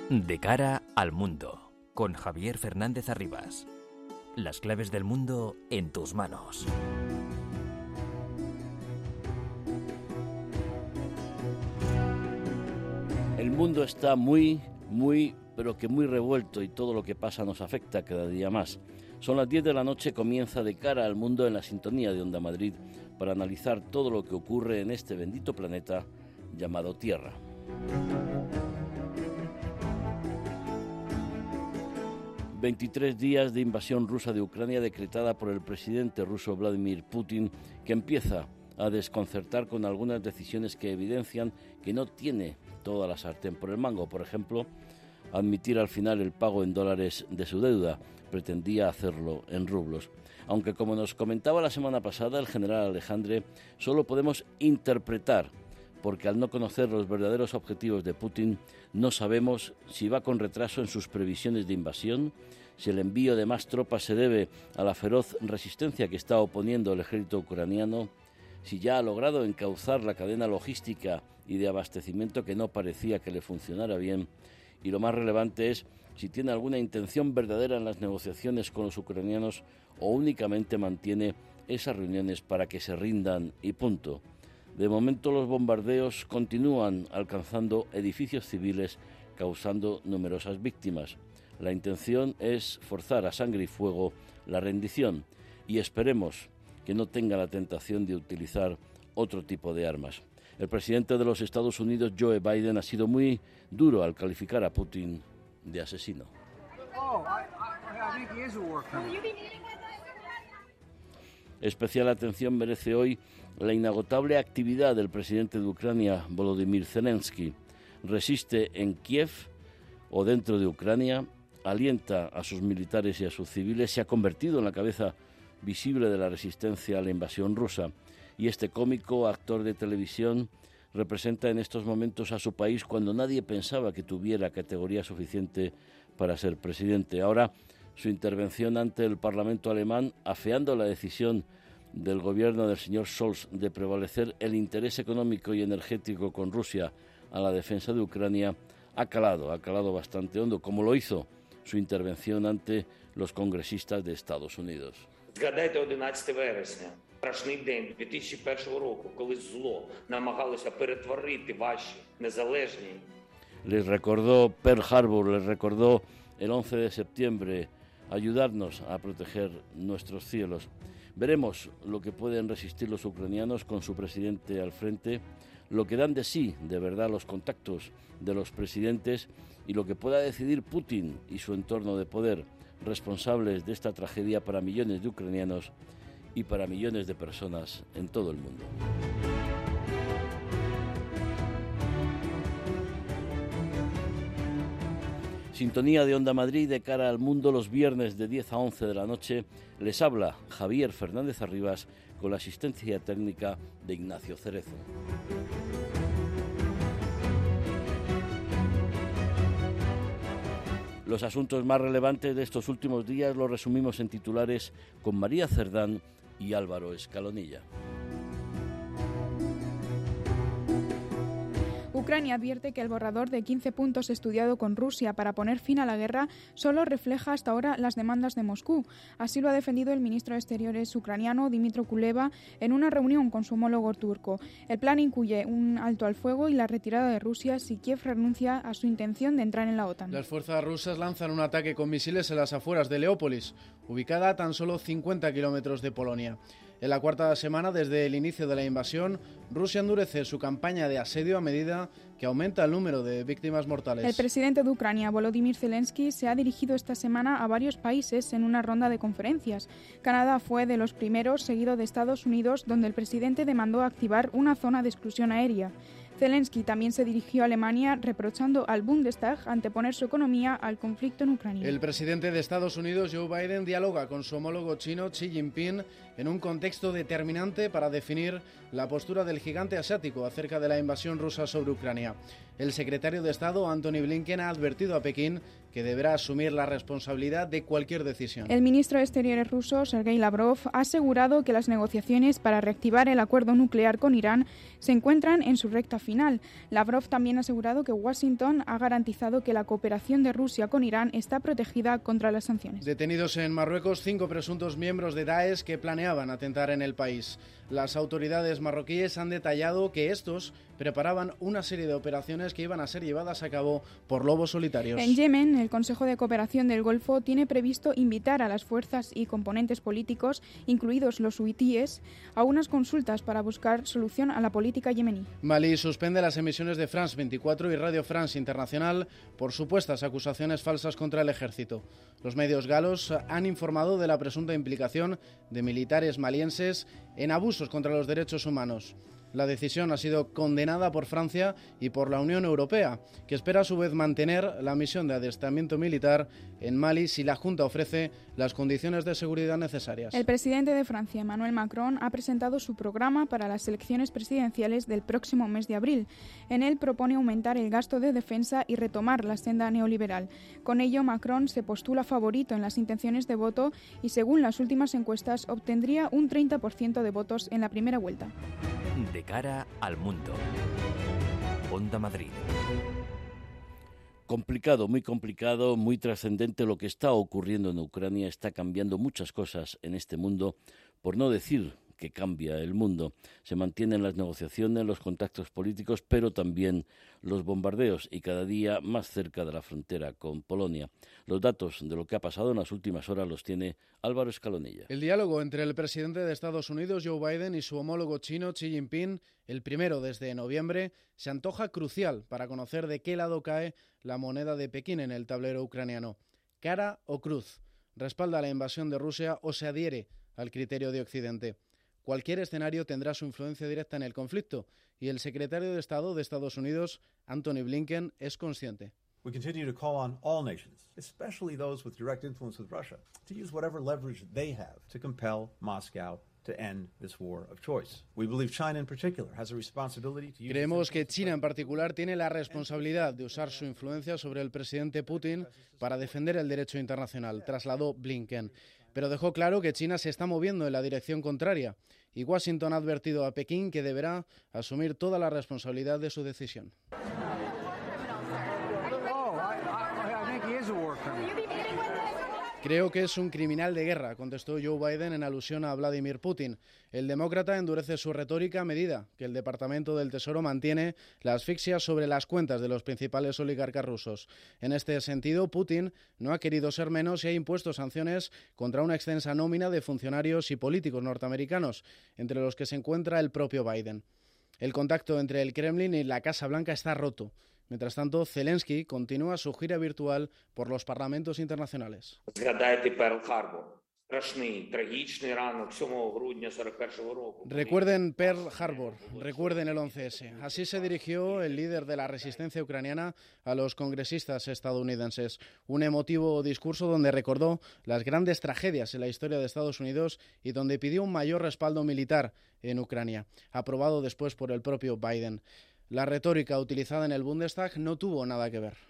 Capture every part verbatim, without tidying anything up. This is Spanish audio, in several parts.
De cara al mundo, con Javier Fernández Arribas. Las claves del mundo en tus manos. El mundo está muy, muy, pero que muy revuelto y todo lo que pasa nos afecta cada día más. Son las diez de la noche, comienza De cara al mundo en la sintonía de Onda Madrid para analizar todo lo que ocurre en este bendito planeta llamado Tierra. veintitrés días de invasión rusa de Ucrania decretada por el presidente ruso Vladimir Putin, que empieza a desconcertar con algunas decisiones que evidencian que no tiene toda la sartén por el mango. Por ejemplo, admitir al final el pago en dólares de su deuda. Pretendía hacerlo en rublos. Aunque, como nos comentaba la semana pasada el general Alejandre, solo podemos interpretar, porque al no conocer los verdaderos objetivos de Putin, no sabemos si va con retraso en sus previsiones de invasión, si el envío de más tropas se debe a la feroz resistencia que está oponiendo el ejército ucraniano, si ya ha logrado encauzar la cadena logística y de abastecimiento que no parecía que le funcionara bien, y lo más relevante es si tiene alguna intención verdadera en las negociaciones con los ucranianos o únicamente mantiene esas reuniones para que se rindan y punto. De momento los bombardeos continúan alcanzando edificios civiles, causando numerosas víctimas. La intención es forzar a sangre y fuego la rendición y esperemos que no tenga la tentación de utilizar otro tipo de armas. El presidente de los Estados Unidos, Joe Biden, ha sido muy duro al calificar a Putin de asesino. Especial atención merece hoy la inagotable actividad del presidente de Ucrania, Volodymyr Zelensky. Resiste en Kiev o dentro de Ucrania, alienta a sus militares y a sus civiles, se ha convertido en la cabeza visible de la resistencia a la invasión rusa. Y este cómico actor de televisión representa en estos momentos a su país cuando nadie pensaba que tuviera categoría suficiente para ser presidente. Ahora, su intervención ante el Parlamento alemán, afeando la decisión del gobierno del señor Scholz de prevalecer el interés económico y energético con Rusia a la defensa de Ucrania, ha calado, ha calado bastante hondo, como lo hizo su intervención ante los congresistas de Estados Unidos. Згадайте одинадцяте вересня, страшний день дві тисячі першого року, коли зло намагалося перетворити ваші незалежні. Les recordó Pearl Harbor, les recordó el once de septiembre, ayudarnos a proteger nuestros cielos. Veremos lo que pueden resistir los ucranianos con su presidente al frente, lo que dan de sí, de verdad, los contactos de los presidentes y lo que pueda decidir Putin y su entorno de poder, responsables de esta tragedia para millones de ucranianos y para millones de personas en todo el mundo. Sintonía de Onda Madrid de cara al mundo los viernes de diez a once de la noche. Les habla Javier Fernández Arribas con la asistencia técnica de Ignacio Cerezo. Los asuntos más relevantes de estos últimos días los resumimos en titulares con María Cerdán y Álvaro Escalonilla. Ucrania advierte que el borrador de quince puntos estudiado con Rusia para poner fin a la guerra solo refleja hasta ahora las demandas de Moscú. Así lo ha defendido el ministro de Exteriores ucraniano, Dmytro Kuleba, en una reunión con su homólogo turco. El plan incluye un alto al fuego y la retirada de Rusia si Kiev renuncia a su intención de entrar en la OTAN. Las fuerzas rusas lanzan un ataque con misiles en las afueras de Leópolis, ubicada a tan solo cincuenta kilómetros de Polonia. En la cuarta semana desde el inicio de la invasión, Rusia endurece su campaña de asedio a medida que aumenta el número de víctimas mortales. El presidente de Ucrania, Volodymyr Zelensky, se ha dirigido esta semana a varios países en una ronda de conferencias. Canadá fue de los primeros, seguido de Estados Unidos, donde el presidente demandó activar una zona de exclusión aérea. Zelensky también se dirigió a Alemania reprochando al Bundestag anteponer su economía al conflicto en Ucrania. El presidente de Estados Unidos, Joe Biden, dialoga con su homólogo chino, Xi Jinping, en un contexto determinante para definir la postura del gigante asiático acerca de la invasión rusa sobre Ucrania. El secretario de Estado, Antony Blinken, ha advertido a Pekín que deberá asumir la responsabilidad de cualquier decisión. El ministro de Exteriores ruso, Sergei Lavrov, ha asegurado que las negociaciones para reactivar el acuerdo nuclear con Irán se encuentran en su recta final. Lavrov también ha asegurado que Washington ha garantizado que la cooperación de Rusia con Irán está protegida contra las sanciones. Detenidos en Marruecos cinco presuntos miembros de Daesh que planeaban atentar en el país. Las autoridades marroquíes han detallado que estos preparaban una serie de operaciones que iban a ser llevadas a cabo por lobos solitarios. En Yemen, el Consejo de Cooperación del Golfo tiene previsto invitar a las fuerzas y componentes políticos, incluidos los huitíes, a unas consultas para buscar solución a la política yemení. Malí suspende las emisiones de France veinticuatro y Radio France Internacional por supuestas acusaciones falsas contra el ejército. Los medios galos han informado de la presunta implicación de militares malienses en abusos contra los derechos humanos. La decisión ha sido condenada por Francia y por la Unión Europea, que espera a su vez mantener la misión de adiestramiento militar en Mali si la Junta ofrece las condiciones de seguridad necesarias. El presidente de Francia, Emmanuel Macron, ha presentado su programa para las elecciones presidenciales del próximo mes de abril. En él propone aumentar el gasto de defensa y retomar la senda neoliberal. Con ello, Macron se postula favorito en las intenciones de voto y, según las últimas encuestas, obtendría un treinta por ciento de votos en la primera vuelta. De cara al mundo. Onda Madrid. Complicado, muy complicado, muy trascendente lo que está ocurriendo en Ucrania. Está cambiando muchas cosas en este mundo, por no decir que cambia el mundo. Se mantienen las negociaciones, los contactos políticos, pero también los bombardeos y cada día más cerca de la frontera con Polonia. Los datos de lo que ha pasado en las últimas horas los tiene Álvaro Escalonilla. El diálogo entre el presidente de Estados Unidos, Joe Biden, y su homólogo chino, Xi Jinping, el primero desde noviembre, se antoja crucial para conocer de qué lado cae la moneda de Pekín en el tablero ucraniano. ¿Cara o cruz? ¿Respalda la invasión de Rusia o se adhiere al criterio de Occidente? Cualquier escenario tendrá su influencia directa en el conflicto y el secretario de Estado de Estados Unidos, Antony Blinken, es consciente. We continue to call on all nations, especially those with direct influence with Russia, to use whatever leverage they have to compel Moscow to end this war of choice. We believe China in particular has a responsibility to use. Creemos que China en particular tiene la responsabilidad de usar su influencia sobre el presidente Putin para defender el derecho internacional, trasladó Blinken. Pero dejó claro que China se está moviendo en la dirección contraria y Washington ha advertido a Pekín que deberá asumir toda la responsabilidad de su decisión. Creo que es un criminal de guerra, contestó Joe Biden en alusión a Vladimir Putin. El demócrata endurece su retórica a medida que el Departamento del Tesoro mantiene la asfixia sobre las cuentas de los principales oligarcas rusos. En este sentido, Putin no ha querido ser menos y ha impuesto sanciones contra una extensa nómina de funcionarios y políticos norteamericanos, entre los que se encuentra el propio Biden. El contacto entre el Kremlin y la Casa Blanca está roto. Mientras tanto, Zelensky continúa su gira virtual por los parlamentos internacionales. Recuerden Pearl Harbor, recuerden el once ese. Así se dirigió el líder de la resistencia ucraniana a los congresistas estadounidenses. Un emotivo discurso donde recordó las grandes tragedias en la historia de Estados Unidos y donde pidió un mayor respaldo militar en Ucrania, aprobado después por el propio Biden. La retórica utilizada en el Bundestag no tuvo nada que ver.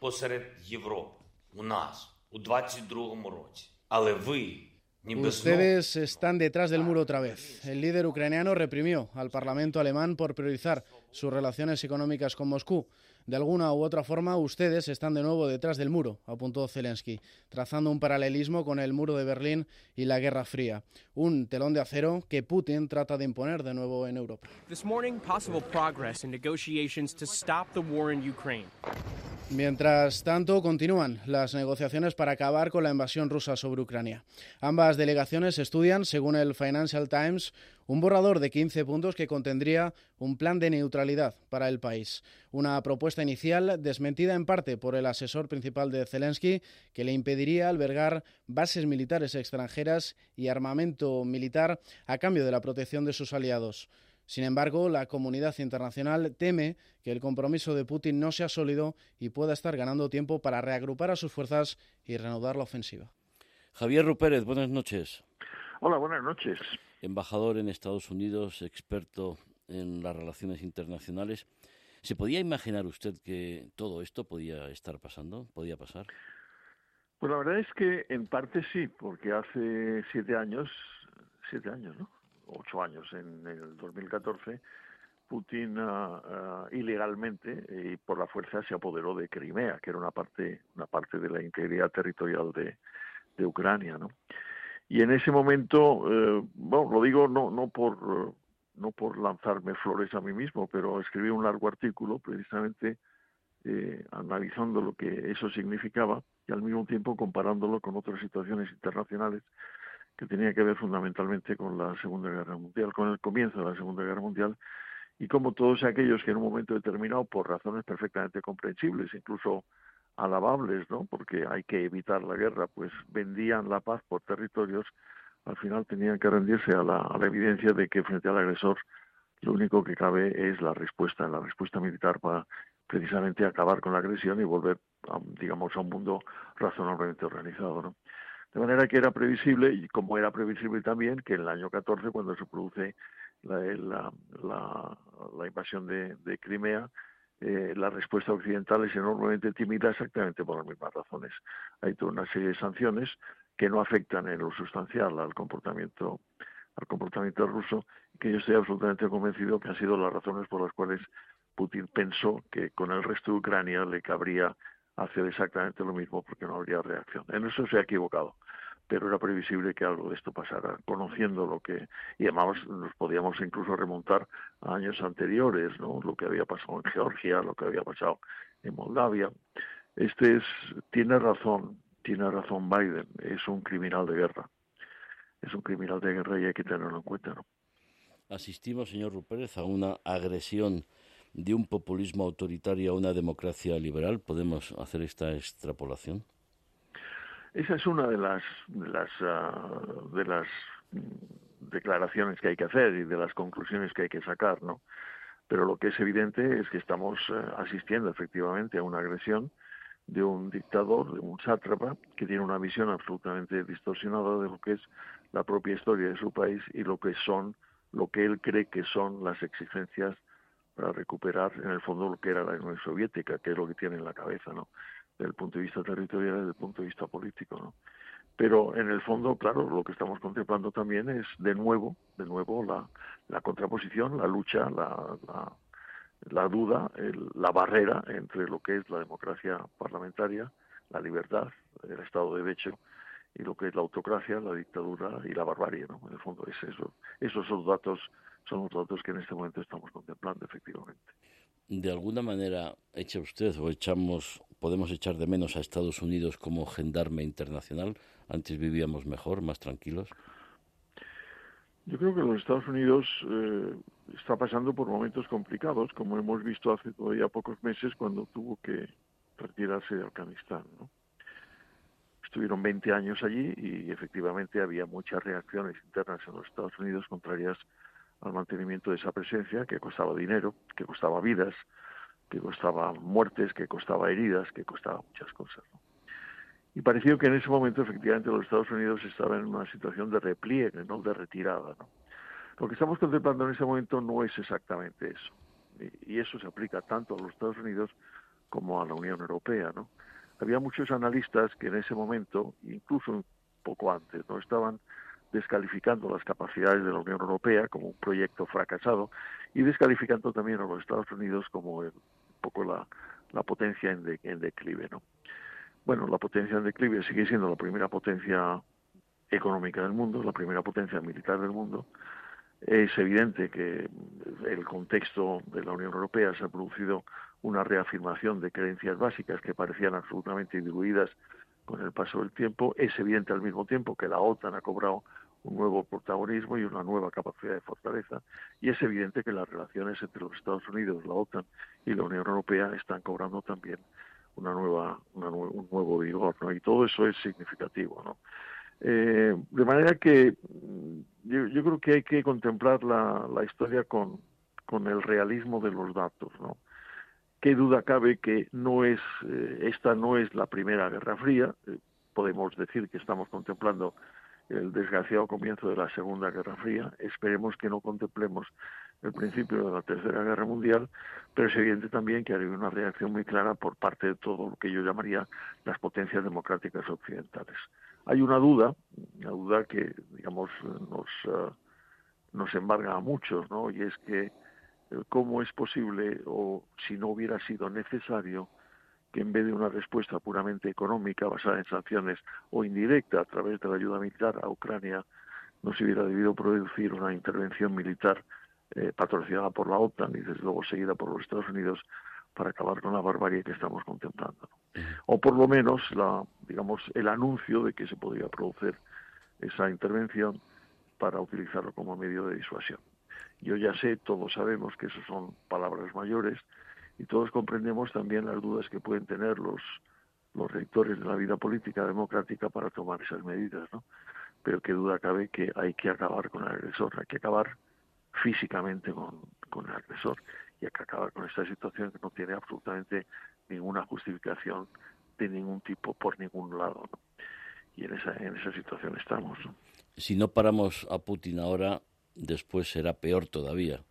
Ustedes están detrás del muro otra vez. El líder ucraniano reprimió al Parlamento alemán por priorizar sus relaciones económicas con Moscú. De alguna u otra forma, ustedes están de nuevo detrás del muro, apuntó Zelensky, trazando un paralelismo con el muro de Berlín y la Guerra Fría, un telón de acero que Putin trata de imponer de nuevo en Europa. This morning, possible progress in negotiations to stop the war in Ukraine. Mientras tanto, continúan las negociaciones para acabar con la invasión rusa sobre Ucrania. Ambas delegaciones estudian, según el Financial Times, un borrador de quince puntos que contendría un plan de neutralidad para el país. Una propuesta inicial desmentida en parte por el asesor principal de Zelensky, que le impediría albergar bases militares extranjeras y armamento militar a cambio de la protección de sus aliados. Sin embargo, la comunidad internacional teme que el compromiso de Putin no sea sólido y pueda estar ganando tiempo para reagrupar a sus fuerzas y reanudar la ofensiva. Javier Rupérez, buenas noches. Hola, buenas noches. Embajador en Estados Unidos, experto en las relaciones internacionales. ¿Se podía imaginar usted que todo esto podía estar pasando? ¿Podía pasar? Pues la verdad es que en parte sí, porque hace siete años, siete años, ¿no? Ocho años, en el dos mil catorce, Putin uh, uh, ilegalmente y por la fuerza se apoderó de Crimea, que era una parte, una parte de la integridad territorial de, de Ucrania, ¿no? Y en ese momento, eh, bueno, lo digo no, no por no por lanzarme flores a mí mismo, pero escribí un largo artículo precisamente eh, analizando lo que eso significaba y al mismo tiempo comparándolo con otras situaciones internacionales que tenían que ver fundamentalmente con la Segunda Guerra Mundial, con el comienzo de la Segunda Guerra Mundial, y como todos aquellos que en un momento determinado, por razones perfectamente comprensibles, incluso alabables, ¿no? Porque hay que evitar la guerra, pues vendían la paz por territorios, al final tenían que rendirse a la, a la evidencia de que frente al agresor lo único que cabe es la respuesta, la respuesta militar para precisamente acabar con la agresión y volver, a, digamos, a un mundo razonablemente organizado, ¿no? De manera que era previsible, y como era previsible también, que en el año catorce, cuando se produce la, la, la, la invasión de, de Crimea, eh, la respuesta occidental es enormemente tímida exactamente por las mismas razones. Hay toda una serie de sanciones que no afectan en lo sustancial al comportamiento al comportamiento ruso, que yo estoy absolutamente convencido que han sido las razones por las cuales Putin pensó que con el resto de Ucrania le cabría hacer exactamente lo mismo porque no habría reacción. En eso se ha equivocado, pero era previsible que algo de esto pasara, conociendo lo que, y además nos podíamos incluso remontar a años anteriores, ¿no? Lo que había pasado en Georgia, lo que había pasado en Moldavia. Este es, tiene razón, tiene razón Biden, es un criminal de guerra. Es un criminal de guerra y hay que tenerlo en cuenta, ¿no? Asistimos, señor Rupérez, a una agresión de un populismo autoritario a una democracia liberal. ¿Podemos hacer esta extrapolación? Esa es una de las de las uh, de las declaraciones que hay que hacer y de las conclusiones que hay que sacar, ¿no? Pero lo que es evidente es que estamos uh, asistiendo efectivamente a una agresión de un dictador, de un sátrapa, que tiene una visión absolutamente distorsionada de lo que es la propia historia de su país y lo que son, lo que él cree que son las exigencias para recuperar, en el fondo, lo que era la Unión Soviética, que es lo que tiene en la cabeza, ¿no? Desde el punto de vista territorial y desde el punto de vista político, ¿no? Pero en el fondo, claro, lo que estamos contemplando también es, de nuevo, de nuevo, la, la contraposición, la lucha, la, la la duda, el, la barrera entre lo que es la democracia parlamentaria, la libertad, el Estado de Derecho, y lo que es la autocracia, la dictadura y la barbarie, ¿no? En el fondo es eso. Esos son los datos, son los datos que en este momento estamos contemplando, efectivamente. ¿De alguna manera echa usted o echamos, podemos echar de menos a Estados Unidos como gendarme internacional? Antes vivíamos mejor, más tranquilos. Yo creo que los Estados Unidos eh, está pasando por momentos complicados, como hemos visto hace todavía pocos meses cuando tuvo que retirarse de Afganistán, ¿no? Estuvieron veinte años allí y efectivamente había muchas reacciones internas en los Estados Unidos contrarias al mantenimiento de esa presencia, que costaba dinero, que costaba vidas, que costaba muertes, que costaba heridas, que costaba muchas cosas, ¿no? Y pareció que en ese momento efectivamente los Estados Unidos estaban en una situación de repliegue, no de retirada, ¿no? Lo que estamos contemplando en ese momento no es exactamente eso. Y, y eso se aplica tanto a los Estados Unidos como a la Unión Europea, ¿no? Había muchos analistas que en ese momento, incluso un poco antes, no estaban descalificando las capacidades de la Unión Europea como un proyecto fracasado y descalificando también a los Estados Unidos como el, un poco la, la potencia en, de, en declive, ¿no? Bueno, la potencia en declive sigue siendo la primera potencia económica del mundo, la primera potencia militar del mundo. Es evidente que el contexto de la Unión Europea se ha producido una reafirmación de creencias básicas que parecían absolutamente diluidas con el paso del tiempo. Es evidente al mismo tiempo que la OTAN ha cobrado un nuevo protagonismo y una nueva capacidad de fortaleza. Y es evidente que las relaciones entre los Estados Unidos, la OTAN y la Unión Europea están cobrando también una nueva, una nue- un nuevo vigor, ¿no? Y todo eso es significativo, ¿no? Eh, de manera que yo, yo creo que hay que contemplar la, la historia con, con el realismo de los datos, ¿no? Qué duda cabe que no es eh, esta no es la primera Guerra Fría. Eh, podemos decir que estamos contemplando el desgraciado comienzo de la Segunda Guerra Fría. Esperemos que no contemplemos el principio de la Tercera Guerra Mundial, pero es evidente también que hay una reacción muy clara por parte de todo lo que yo llamaría las potencias democráticas occidentales. Hay una duda, una duda que, digamos, nos, uh, nos embarga a muchos, ¿no? Y es que cómo es posible, o si no hubiera sido necesario, que en vez de una respuesta puramente económica basada en sanciones o indirecta a través de la ayuda militar a Ucrania, no se hubiera debido producir una intervención militar eh, patrocinada por la OTAN y desde luego seguida por los Estados Unidos para acabar con la barbarie que estamos contemplando, ¿no? O por lo menos la, digamos, el anuncio de que se podría producir esa intervención para utilizarlo como medio de disuasión. Yo ya sé, todos sabemos que eso son palabras mayores y todos comprendemos también las dudas que pueden tener los, los rectores de la vida política democrática para tomar esas medidas, ¿no? Pero qué duda cabe que hay que acabar con el agresor, hay que acabar físicamente con, con el agresor y hay que acabar con esta situación que no tiene absolutamente ninguna justificación de ningún tipo por ningún lado, ¿no? Y en esa, en esa situación estamos, ¿no? Si no paramos a Putin ahora, después será peor todavía.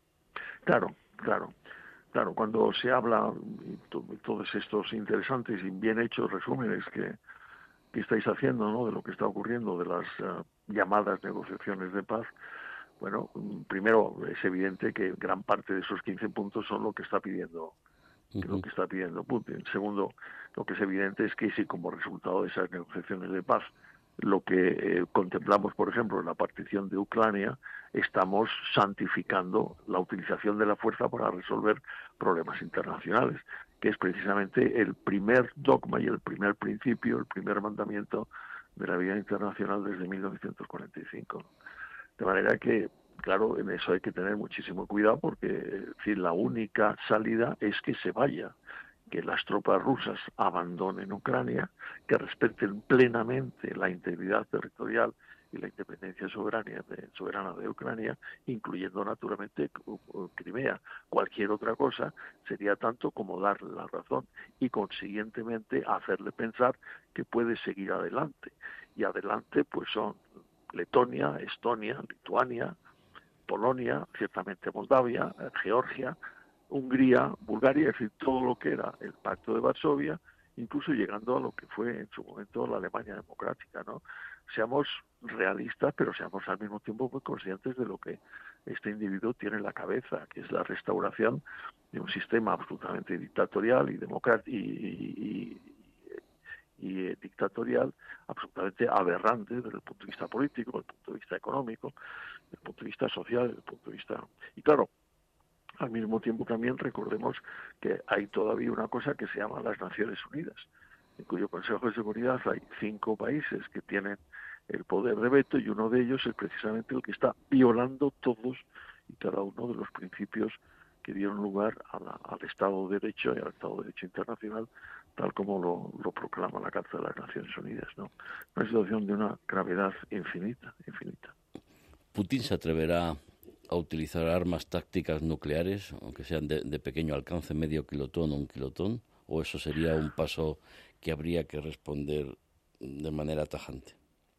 Claro, claro. Claro, cuando se habla, y to, todos estos interesantes y bien hechos resúmenes que, que estáis haciendo, ¿no?, de lo que está ocurriendo, de las uh, llamadas negociaciones de paz, bueno, primero es evidente que gran parte de esos quince puntos son lo que está pidiendo, uh-huh. lo que está pidiendo Putin. Segundo, lo que es evidente es que si como resultado de esas negociaciones de paz lo que eh, contemplamos, por ejemplo, en la partición de Ucrania, estamos santificando la utilización de la fuerza para resolver problemas internacionales, que es precisamente el primer dogma y el primer principio, el primer mandamiento de la vida internacional desde mil novecientos cuarenta y cinco. De manera que, claro, en eso hay que tener muchísimo cuidado porque, es decir, la única salida es que se vaya, que las tropas rusas abandonen Ucrania, que respeten plenamente la integridad territorial y la independencia soberana de, soberana de Ucrania, incluyendo naturalmente Crimea. Cualquier otra cosa sería tanto como darle la razón y consiguientemente hacerle pensar que puede seguir adelante. Y adelante pues son Letonia, Estonia, Lituania, Polonia, ciertamente Moldavia, Georgia, Hungría, Bulgaria, es decir, todo lo que era el Pacto de Varsovia, incluso llegando a lo que fue en su momento la Alemania democrática, ¿no? Seamos realistas, pero seamos al mismo tiempo muy conscientes de lo que este individuo tiene en la cabeza, que es la restauración de un sistema absolutamente dictatorial y democrático y, y, y, y eh, dictatorial, absolutamente aberrante desde el punto de vista político, desde el punto de vista económico, desde el punto de vista social, desde el punto de vista... Y claro, al mismo tiempo también recordemos que hay todavía una cosa que se llama las Naciones Unidas, en cuyo Consejo de Seguridad hay cinco países que tienen el poder de veto y uno de ellos es precisamente el que está violando todos y cada uno de los principios que dieron lugar a la, al Estado de Derecho y al Estado de Derecho Internacional, tal como lo, lo proclama la Carta de las Naciones Unidas, ¿no? Una situación de una gravedad infinita, infinita. ¿Putin se atreverá a utilizar armas tácticas nucleares, aunque sean de, de pequeño alcance, medio kilotón o un kilotón? ¿O eso sería un paso que habría que responder de manera tajante?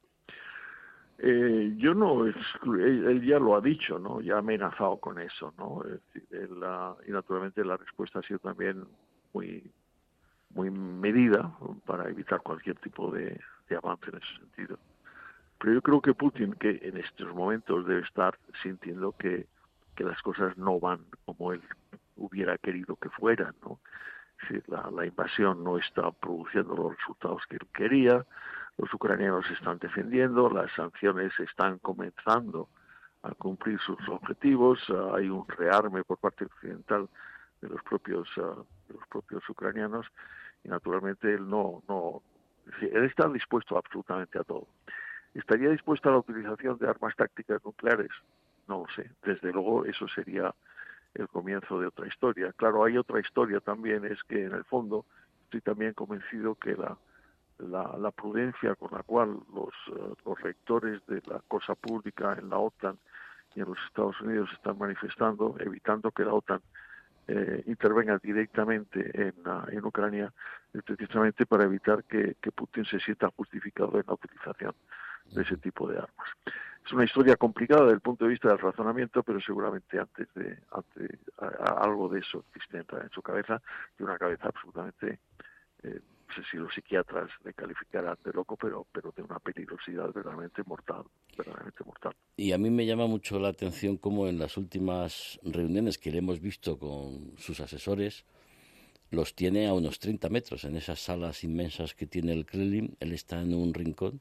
Eh, yo no exclu- él, él ya lo ha dicho, ¿no? Ya ha amenazado con eso, ¿no? Es decir, él, uh, y naturalmente la respuesta ha sido también muy muy medida para evitar cualquier tipo de, de avance en ese sentido. Pero yo creo que Putin, que en estos momentos debe estar sintiendo que, que las cosas no van como él hubiera querido que fueran, ¿no? Es decir, la, la invasión no está produciendo los resultados que él quería, los ucranianos se están defendiendo, las sanciones están comenzando a cumplir sus objetivos, uh, hay un rearme por parte occidental de los propios uh, de los propios ucranianos y naturalmente él no no él está dispuesto absolutamente a todo. ¿Estaría dispuesto a la utilización de armas tácticas nucleares? No lo sé. Desde luego eso sería el comienzo de otra historia. Claro, hay otra historia también, es que en el fondo estoy también convencido que la la, la prudencia con la cual los, uh, los rectores de la cosa pública en la OTAN y en los Estados Unidos están manifestando, evitando que la OTAN eh, intervenga directamente en, uh, en Ucrania, precisamente para evitar que, que Putin se sienta justificado en la utilización de ese tipo de armas. Es una historia complicada desde el punto de vista del razonamiento, pero seguramente antes de, antes, a, a, algo de eso existe en su cabeza, de una cabeza absolutamente, eh, no sé si los psiquiatras le calificarán de loco, pero, pero de una peligrosidad verdaderamente mortal, verdaderamente mortal. Y a mí me llama mucho la atención cómo en las últimas reuniones que le hemos visto con sus asesores, los tiene a unos treinta metros, en esas salas inmensas que tiene el Kremlin. Él está en un rincón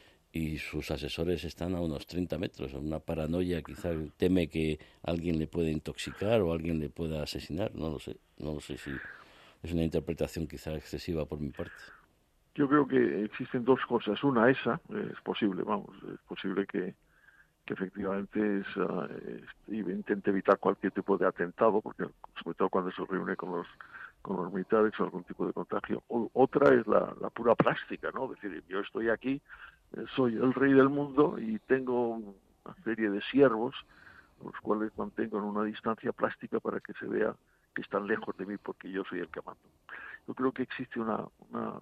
y sus asesores están a unos treinta metros. Una paranoia, quizá teme que alguien le pueda intoxicar o alguien le pueda asesinar. No lo sé, no lo sé si es una interpretación quizá excesiva por mi parte. Yo creo que existen dos cosas. Una, esa, es posible, vamos, es posible que, que efectivamente es, uh, es, intente evitar cualquier tipo de atentado, porque sobre todo cuando se reúne con los con los militares o algún tipo de contagio. O, otra es la, la pura plástica, ¿no? Es decir, yo estoy aquí, eh, soy el rey del mundo y tengo una serie de siervos, los cuales mantengo en una distancia plástica para que se vea que están lejos de mí porque yo soy el que mando. Yo creo que existe una, una,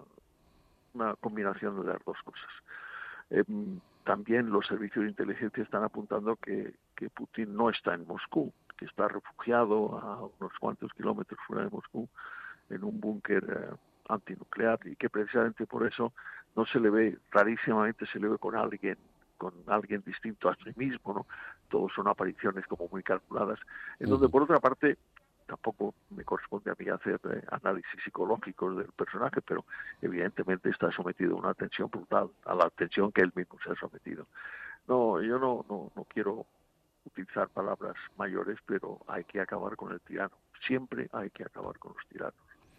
una combinación de las dos cosas. Eh, también los servicios de inteligencia están apuntando que, que Putin no está en Moscú, que está refugiado a unos cuantos kilómetros fuera de Moscú en un búnker eh, antinuclear, y que precisamente por eso no se le ve, rarísimamente se le ve con alguien con alguien distinto a sí mismo, ¿no? Todos son apariciones como muy calculadas, en donde por otra parte tampoco me corresponde a mí hacer eh, análisis psicológicos del personaje, pero evidentemente está sometido a una tensión brutal, a la tensión que él mismo se ha sometido. No, yo no, no, no quiero utilizar palabras mayores, pero hay que acabar con el tirano. Siempre hay que acabar con los tiranos.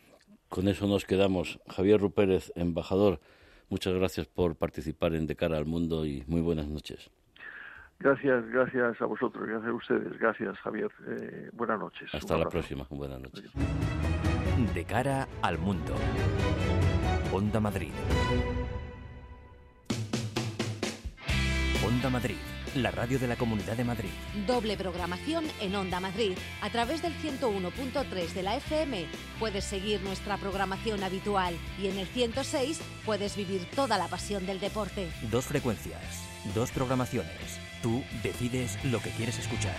Con eso nos quedamos. Javier Rupérez, embajador, muchas gracias por participar en De Cara al Mundo y muy buenas noches. Gracias, gracias a vosotros, gracias a ustedes. Gracias, Javier. Eh, buenas noches. Hasta la próxima. Buenas noches. De Cara al Mundo. Onda Madrid. Onda Madrid, la radio de la Comunidad de Madrid. Doble programación en Onda Madrid. A través del ciento uno punto tres de la F M puedes seguir nuestra programación habitual y en el ciento seis puedes vivir toda la pasión del deporte. Dos frecuencias, dos programaciones. Tú decides lo que quieres escuchar.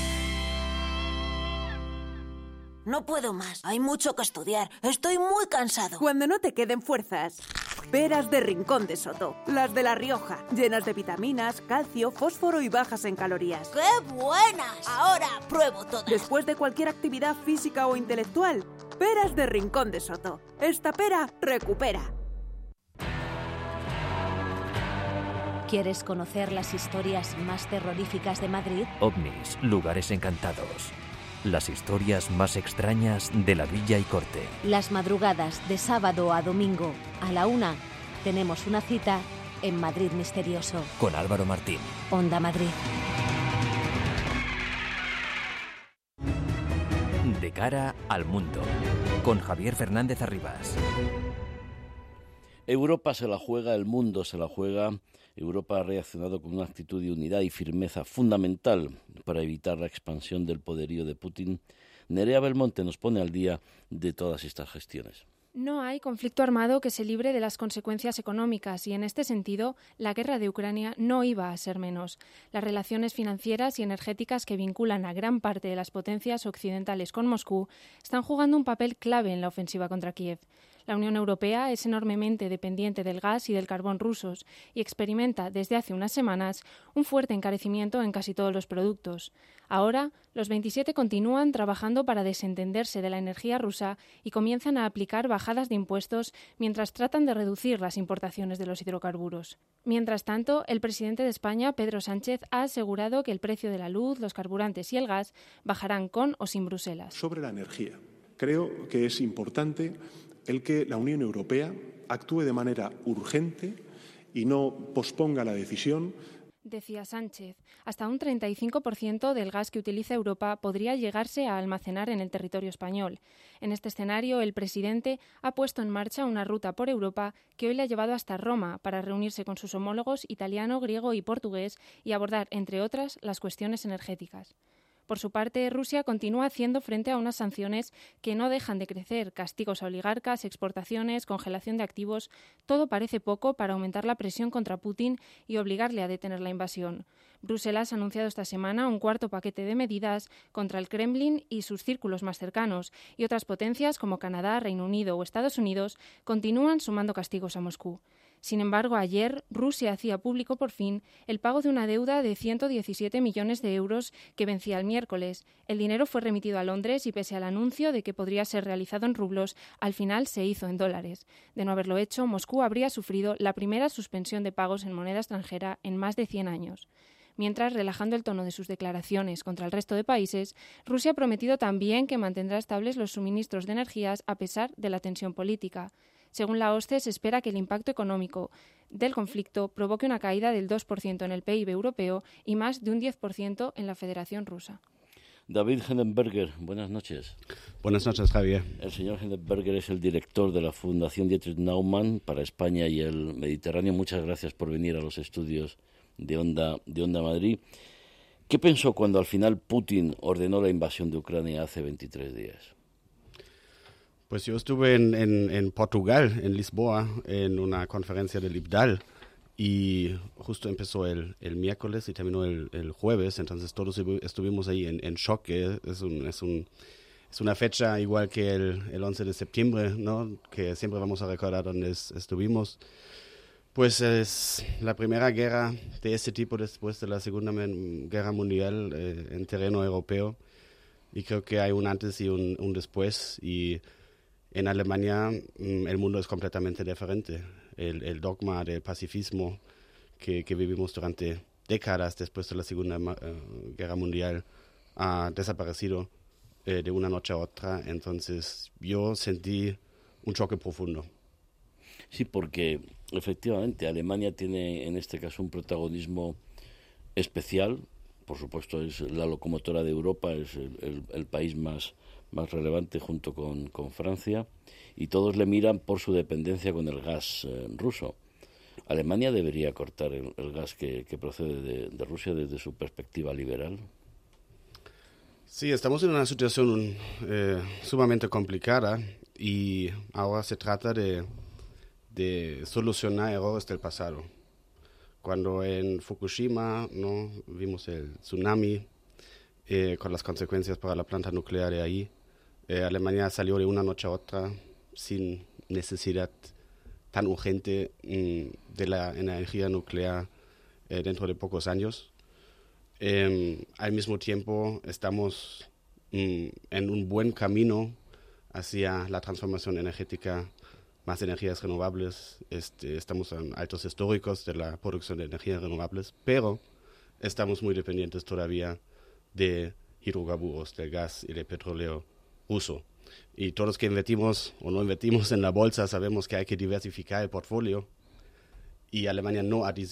No puedo más. Hay mucho que estudiar. Estoy muy cansado. Cuando no te queden fuerzas, peras de Rincón de Soto. Las de La Rioja. Llenas de vitaminas, calcio, fósforo y bajas en calorías. ¡Qué buenas! Ahora pruebo todas. Después de cualquier actividad física o intelectual, peras de Rincón de Soto. Esta pera recupera. ¿Quieres conocer las historias más terroríficas de Madrid? OVNIs, lugares encantados. Las historias más extrañas de la Villa y Corte. Las madrugadas de sábado a domingo a la una tenemos una cita en Madrid Misterioso. Con Álvaro Martín. Onda Madrid. De Cara al Mundo. Con Javier Fernández Arribas. Europa se la juega, el mundo se la juega. Europa ha reaccionado con una actitud de unidad y firmeza fundamental para evitar la expansión del poderío de Putin. Nerea Belmonte nos pone al día de todas estas gestiones. No hay conflicto armado que se libre de las consecuencias económicas y, en este sentido, la guerra de Ucrania no iba a ser menos. Las relaciones financieras y energéticas que vinculan a gran parte de las potencias occidentales con Moscú están jugando un papel clave en la ofensiva contra Kiev. La Unión Europea es enormemente dependiente del gas y del carbón rusos y experimenta desde hace unas semanas un fuerte encarecimiento en casi todos los productos. Ahora, los veintisiete continúan trabajando para desentenderse de la energía rusa y comienzan a aplicar bajadas de impuestos mientras tratan de reducir las importaciones de los hidrocarburos. Mientras tanto, el presidente de España, Pedro Sánchez, ha asegurado que el precio de la luz, los carburantes y el gas bajarán con o sin Bruselas. Sobre la energía, creo que es importante el que la Unión Europea actúe de manera urgente y no posponga la decisión. Decía Sánchez, hasta un treinta y cinco por ciento del gas que utiliza Europa podría llegarse a almacenar en el territorio español. En este escenario, el presidente ha puesto en marcha una ruta por Europa que hoy le ha llevado hasta Roma para reunirse con sus homólogos italiano, griego y portugués y abordar, entre otras, las cuestiones energéticas. Por su parte, Rusia continúa haciendo frente a unas sanciones que no dejan de crecer, castigos a oligarcas, exportaciones, congelación de activos. Todo parece poco para aumentar la presión contra Putin y obligarle a detener la invasión. Bruselas ha anunciado esta semana un cuarto paquete de medidas contra el Kremlin y sus círculos más cercanos, y otras potencias como Canadá, Reino Unido o Estados Unidos continúan sumando castigos a Moscú. Sin embargo, ayer Rusia hacía público por fin el pago de una deuda de ciento diecisiete millones de euros que vencía el miércoles. El dinero fue remitido a Londres y, pese al anuncio de que podría ser realizado en rublos, al final se hizo en dólares. De no haberlo hecho, Moscú habría sufrido la primera suspensión de pagos en moneda extranjera en más de cien años. Mientras, relajando el tono de sus declaraciones contra el resto de países, Rusia ha prometido también que mantendrá estables los suministros de energías a pesar de la tensión política. Según la OSCE, se espera que el impacto económico del conflicto provoque una caída del dos por ciento en el P I B europeo y más de un diez por ciento en la Federación Rusa. David Hendenberger, buenas noches. Buenas noches, Javier. El señor Hendenberger es el director de la Fundación Dietrich Naumann para España y el Mediterráneo. Muchas gracias por venir a los estudios de Onda, de Onda Madrid. ¿Qué pensó cuando al final Putin ordenó la invasión de Ucrania hace veintitrés días? Pues yo estuve en, en, en Portugal, en Lisboa, en una conferencia del IPDAL, y justo empezó el, el miércoles y terminó el, el jueves, entonces todos estuvimos ahí en, en shock. Es, un, es, un, es una fecha igual que el, el once de septiembre, ¿no? Que siempre vamos a recordar donde es, estuvimos. Pues es la primera guerra de este tipo después de la Segunda Guerra Mundial eh, en terreno europeo, y creo que hay un antes y un, un después, y en Alemania el mundo es completamente diferente. El, el dogma del pacifismo que, que vivimos durante décadas después de la Segunda uh, Guerra Mundial ha desaparecido eh, de una noche a otra. Entonces yo sentí un choque profundo. Sí, porque efectivamente Alemania tiene en este caso un protagonismo especial. Por supuesto es la locomotora de Europa, es el, el, el país más, más relevante junto con, con Francia, y todos le miran por su dependencia con el gas eh, ruso. ¿Alemania debería cortar el, el gas que, que procede de, de Rusia desde su perspectiva liberal? Sí, estamos en una situación eh, sumamente complicada, y ahora se trata de, de solucionar errores del pasado. Cuando en Fukushima no vimos el tsunami eh, con las consecuencias para la planta nuclear de ahí, eh, Alemania salió de una noche a otra sin necesidad tan urgente mm, de la energía nuclear eh, dentro de pocos años. Eh, al mismo tiempo estamos mm, en un buen camino hacia la transformación energética, más energías renovables. Este, estamos en altos históricos de la producción de energías renovables, pero estamos muy dependientes todavía de hidrocarburos, del gas y del petróleo ruso. Y todos los que invertimos o no invertimos en la bolsa sabemos que hay que diversificar el portfolio, y Alemania no ha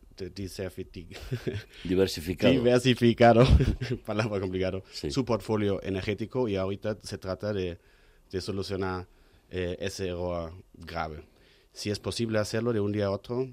diversificado, diversificado palabra complicado, sí. su portfolio energético, y ahorita se trata de, de solucionar Eh, ese error grave. Si es posible hacerlo de un día a otro,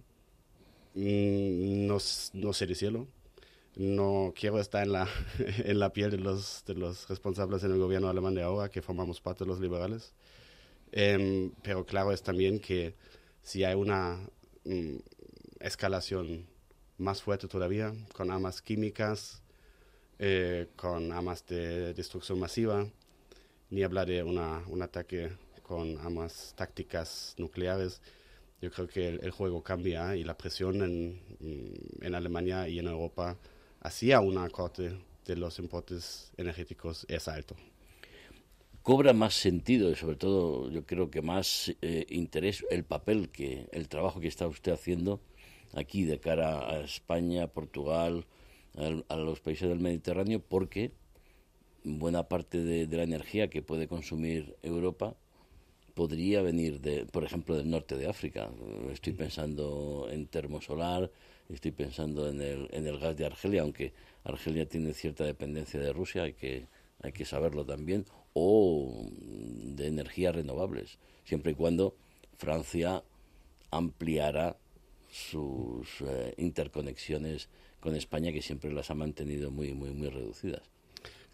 mmm, no, no sé decirlo. No quiero estar en la, en la piel de los, de los responsables en el gobierno alemán de ahora, que formamos parte de los liberales. Eh, pero claro es también que si hay una mmm, escalación más fuerte todavía, con armas químicas, eh, con armas de destrucción masiva, ni hablar de una, un ataque con armas tácticas nucleares, yo creo que el, el juego cambia, y la presión en, en Alemania y en Europa hacia una corte de los importes energéticos es alto. Cobra más sentido y sobre todo yo creo que más eh, interés el papel, que el trabajo que está usted haciendo aquí de cara a España, Portugal, a, a los países del Mediterráneo, porque buena parte de, de la energía que puede consumir Europa podría venir, de, por ejemplo, del norte de África. Estoy pensando en termosolar, estoy pensando en el, en el gas de Argelia, aunque Argelia tiene cierta dependencia de Rusia, hay que, hay que saberlo también, o de energías renovables, siempre y cuando Francia ampliara sus eh, interconexiones con España, que siempre las ha mantenido muy, muy, muy reducidas.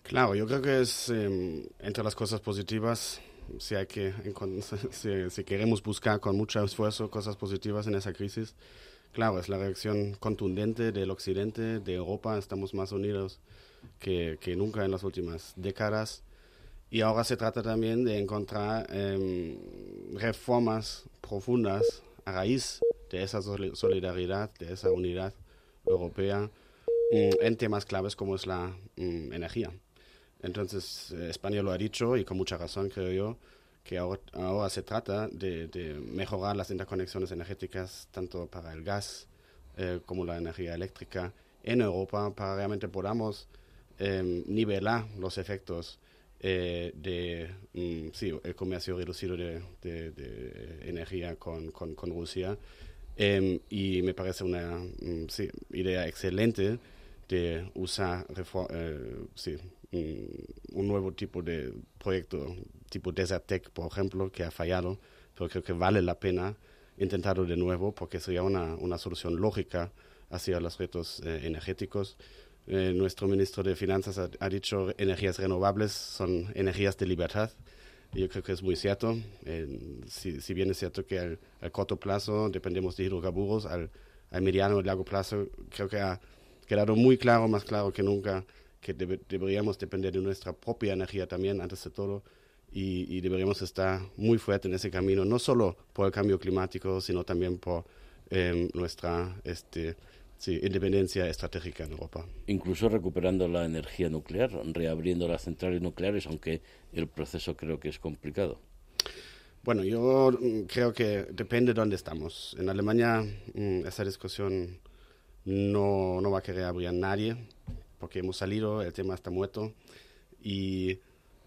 Claro, yo creo que es eh, entre las cosas positivas, si, hay que, si, si queremos buscar con mucho esfuerzo cosas positivas en esa crisis, claro, es la reacción contundente del Occidente, de Europa. Estamos más unidos que, que nunca en las últimas décadas. Y ahora se trata también de encontrar eh, reformas profundas a raíz de esa solidaridad, de esa unidad europea, eh, en temas claves como es la eh, energía. Entonces, eh, España lo ha dicho, y con mucha razón, creo yo, que ahora, ahora se trata de, de mejorar las interconexiones energéticas, tanto para el gas eh, como la energía eléctrica en Europa, para realmente podamos eh, nivelar los efectos eh, de mm, sí, el comercio reducido de, de, de energía con, con, con Rusia. Eh, y me parece una mm, sí, idea excelente de usar eh, sí, mm, un nuevo tipo de proyecto, tipo Desertec, por ejemplo, que ha fallado, pero creo que vale la pena intentarlo de nuevo porque sería una, una solución lógica hacia los retos eh, energéticos. Eh, nuestro ministro de Finanzas ha, ha dicho energías renovables son energías de libertad. Y yo creo que es muy cierto. Eh, si, si bien es cierto que al, al corto plazo dependemos de hidrocarburos, al, al mediano y largo plazo creo que ha quedado muy claro, más claro que nunca, que debe, deberíamos depender de nuestra propia energía también, antes de todo, y, y deberíamos estar muy fuerte en ese camino, no solo por el cambio climático, sino también por eh, nuestra este, sí, independencia estratégica en Europa. Incluso recuperando la energía nuclear, reabriendo las centrales nucleares, aunque el proceso creo que es complicado. Bueno, yo creo que depende de dónde estamos. En Alemania esa discusión no, no va a querer abrir a nadie, porque hemos salido, el tema está muerto, y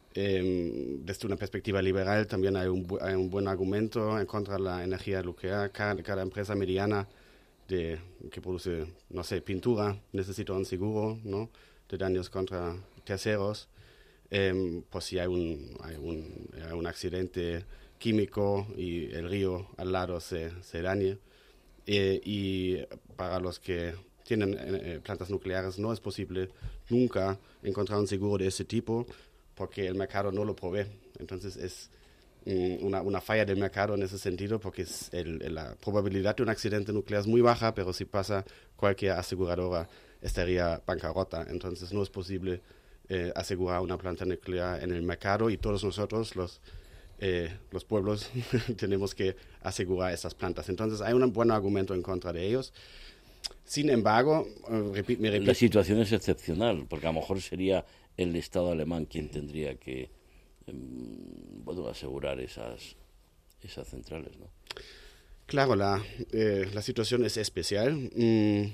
eh, desde una perspectiva liberal también hay un, hay un buen argumento en contra de la energía nuclear. Cada, cada empresa mediana de, que produce, no sé, pintura, necesita un seguro, ¿no?, de daños contra terceros. Eh, pues si hay un, hay, un, hay un accidente químico y el río al lado se, se dañe. Eh, y para los que tienen eh, plantas nucleares no es posible nunca encontrar un seguro de ese tipo porque el mercado no lo provee. Entonces es mm, una, una falla del mercado en ese sentido, porque es el, la probabilidad de un accidente nuclear es muy baja, pero si pasa, cualquier aseguradora estaría bancarrota. Entonces no es posible eh, asegurar una planta nuclear en el mercado, y todos nosotros, los Eh, los pueblos, tenemos que asegurar esas plantas. Entonces hay un buen argumento en contra de ellos. Sin embargo, uh, repi- me repito, la situación es excepcional, porque a lo mejor sería el Estado alemán quien tendría que eh, bueno, asegurar esas, esas centrales, ¿no? Claro, la, eh, la situación es especial. Mm,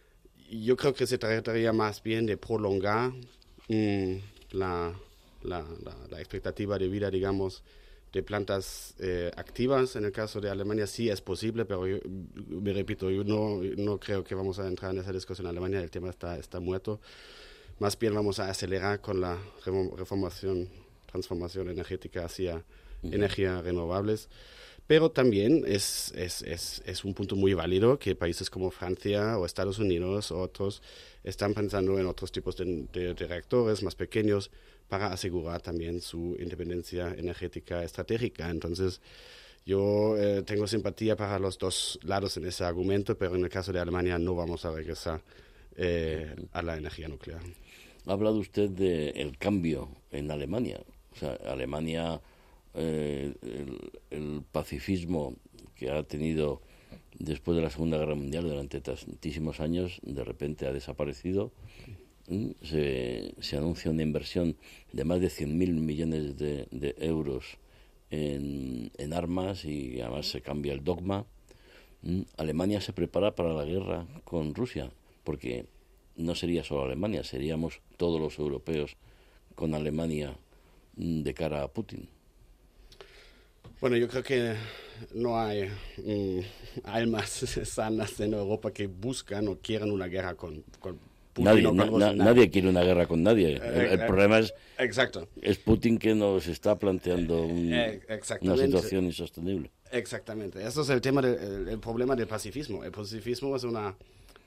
yo creo que se trataría más bien de prolongar mm, la, la, la, la expectativa de vida, digamos, de plantas eh, activas. En el caso de Alemania sí es posible, pero yo, me repito, yo no, no creo que vamos a entrar en esa discusión en Alemania, el tema está, está muerto. Más bien vamos a acelerar con la reformación, transformación energética hacia uh-huh. energías renovables. Pero también es, es, es, es un punto muy válido que países como Francia o Estados Unidos o otros están pensando en otros tipos de, de, de reactores más pequeños para asegurar también su independencia energética estratégica. Entonces, yo eh, tengo simpatía para los dos lados en ese argumento, pero en el caso de Alemania no vamos a regresar eh, a la energía nuclear. Ha hablado usted del cambio en Alemania. O sea, Alemania, eh, el, el pacifismo que ha tenido después de la Segunda Guerra Mundial durante tantísimos años, de repente ha desaparecido. Se, se anuncia una inversión de más de cien mil millones de, de euros en, en armas, y además se cambia el dogma. Alemania se prepara para la guerra con Rusia, porque no sería solo Alemania, seríamos todos los europeos con Alemania de cara a Putin. Bueno, yo creo que no hay mm, almas sanas en Europa que buscan o quieran una guerra con, con Putin. Nadie, o na, con na, nadie quiere una guerra con nadie. El, el eh, problema es, exacto. es Putin que nos está planteando un, eh, una situación insostenible. Exactamente. Eso es el tema del el, el problema del pacifismo. El pacifismo es una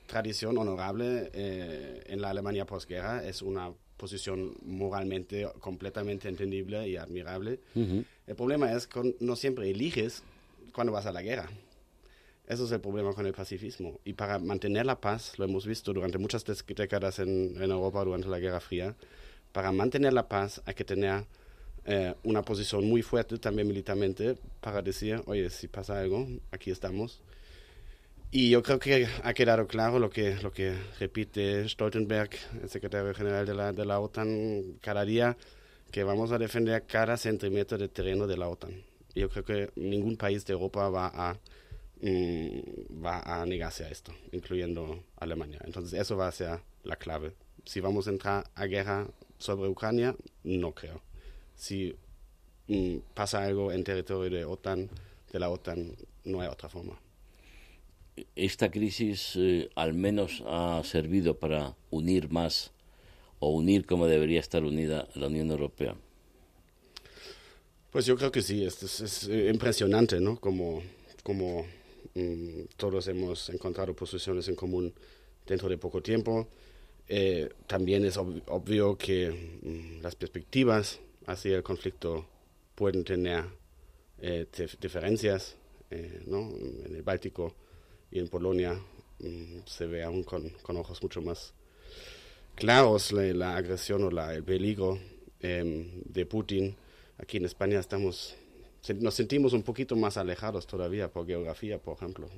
tradición honorable eh, en la Alemania posguerra, es una posición moralmente completamente entendible y admirable. Uh-huh. El problema es que no siempre eliges cuando vas a la guerra. Eso es el problema con el pacifismo. Y para mantener la paz, lo hemos visto durante muchas décadas en, en Europa durante la Guerra Fría, para mantener la paz hay que tener eh, una posición muy fuerte también militarmente para decir, oye, si pasa algo, aquí estamos. Y yo creo que ha quedado claro lo que, lo que repite Stoltenberg, el secretario general de la, de la OTAN, cada día, que vamos a defender cada centímetro de terreno de la OTAN. Y yo creo que ningún país de Europa va a, mm, va a negarse a esto, incluyendo Alemania. Entonces eso va a ser la clave. Si vamos a entrar a guerra sobre Ucrania, no creo. Si mm, pasa algo en territorio de OTAN, de la OTAN, no hay otra forma. Esta crisis eh, al menos ha servido para unir más o unir como debería estar unida la Unión Europea. Pues yo creo que sí, es, es, es impresionante, ¿no? Como, como mmm, todos hemos encontrado posiciones en común dentro de poco tiempo. Eh, también es ob- obvio que mmm, las perspectivas hacia el conflicto pueden tener eh, te- diferencias, eh, ¿no? En el Báltico y en Polonia mmm, se ve aún con, con ojos mucho más claros la, la agresión o la, el peligro eh, de Putin. Aquí en España estamos, nos sentimos un poquito más alejados todavía por geografía, por ejemplo.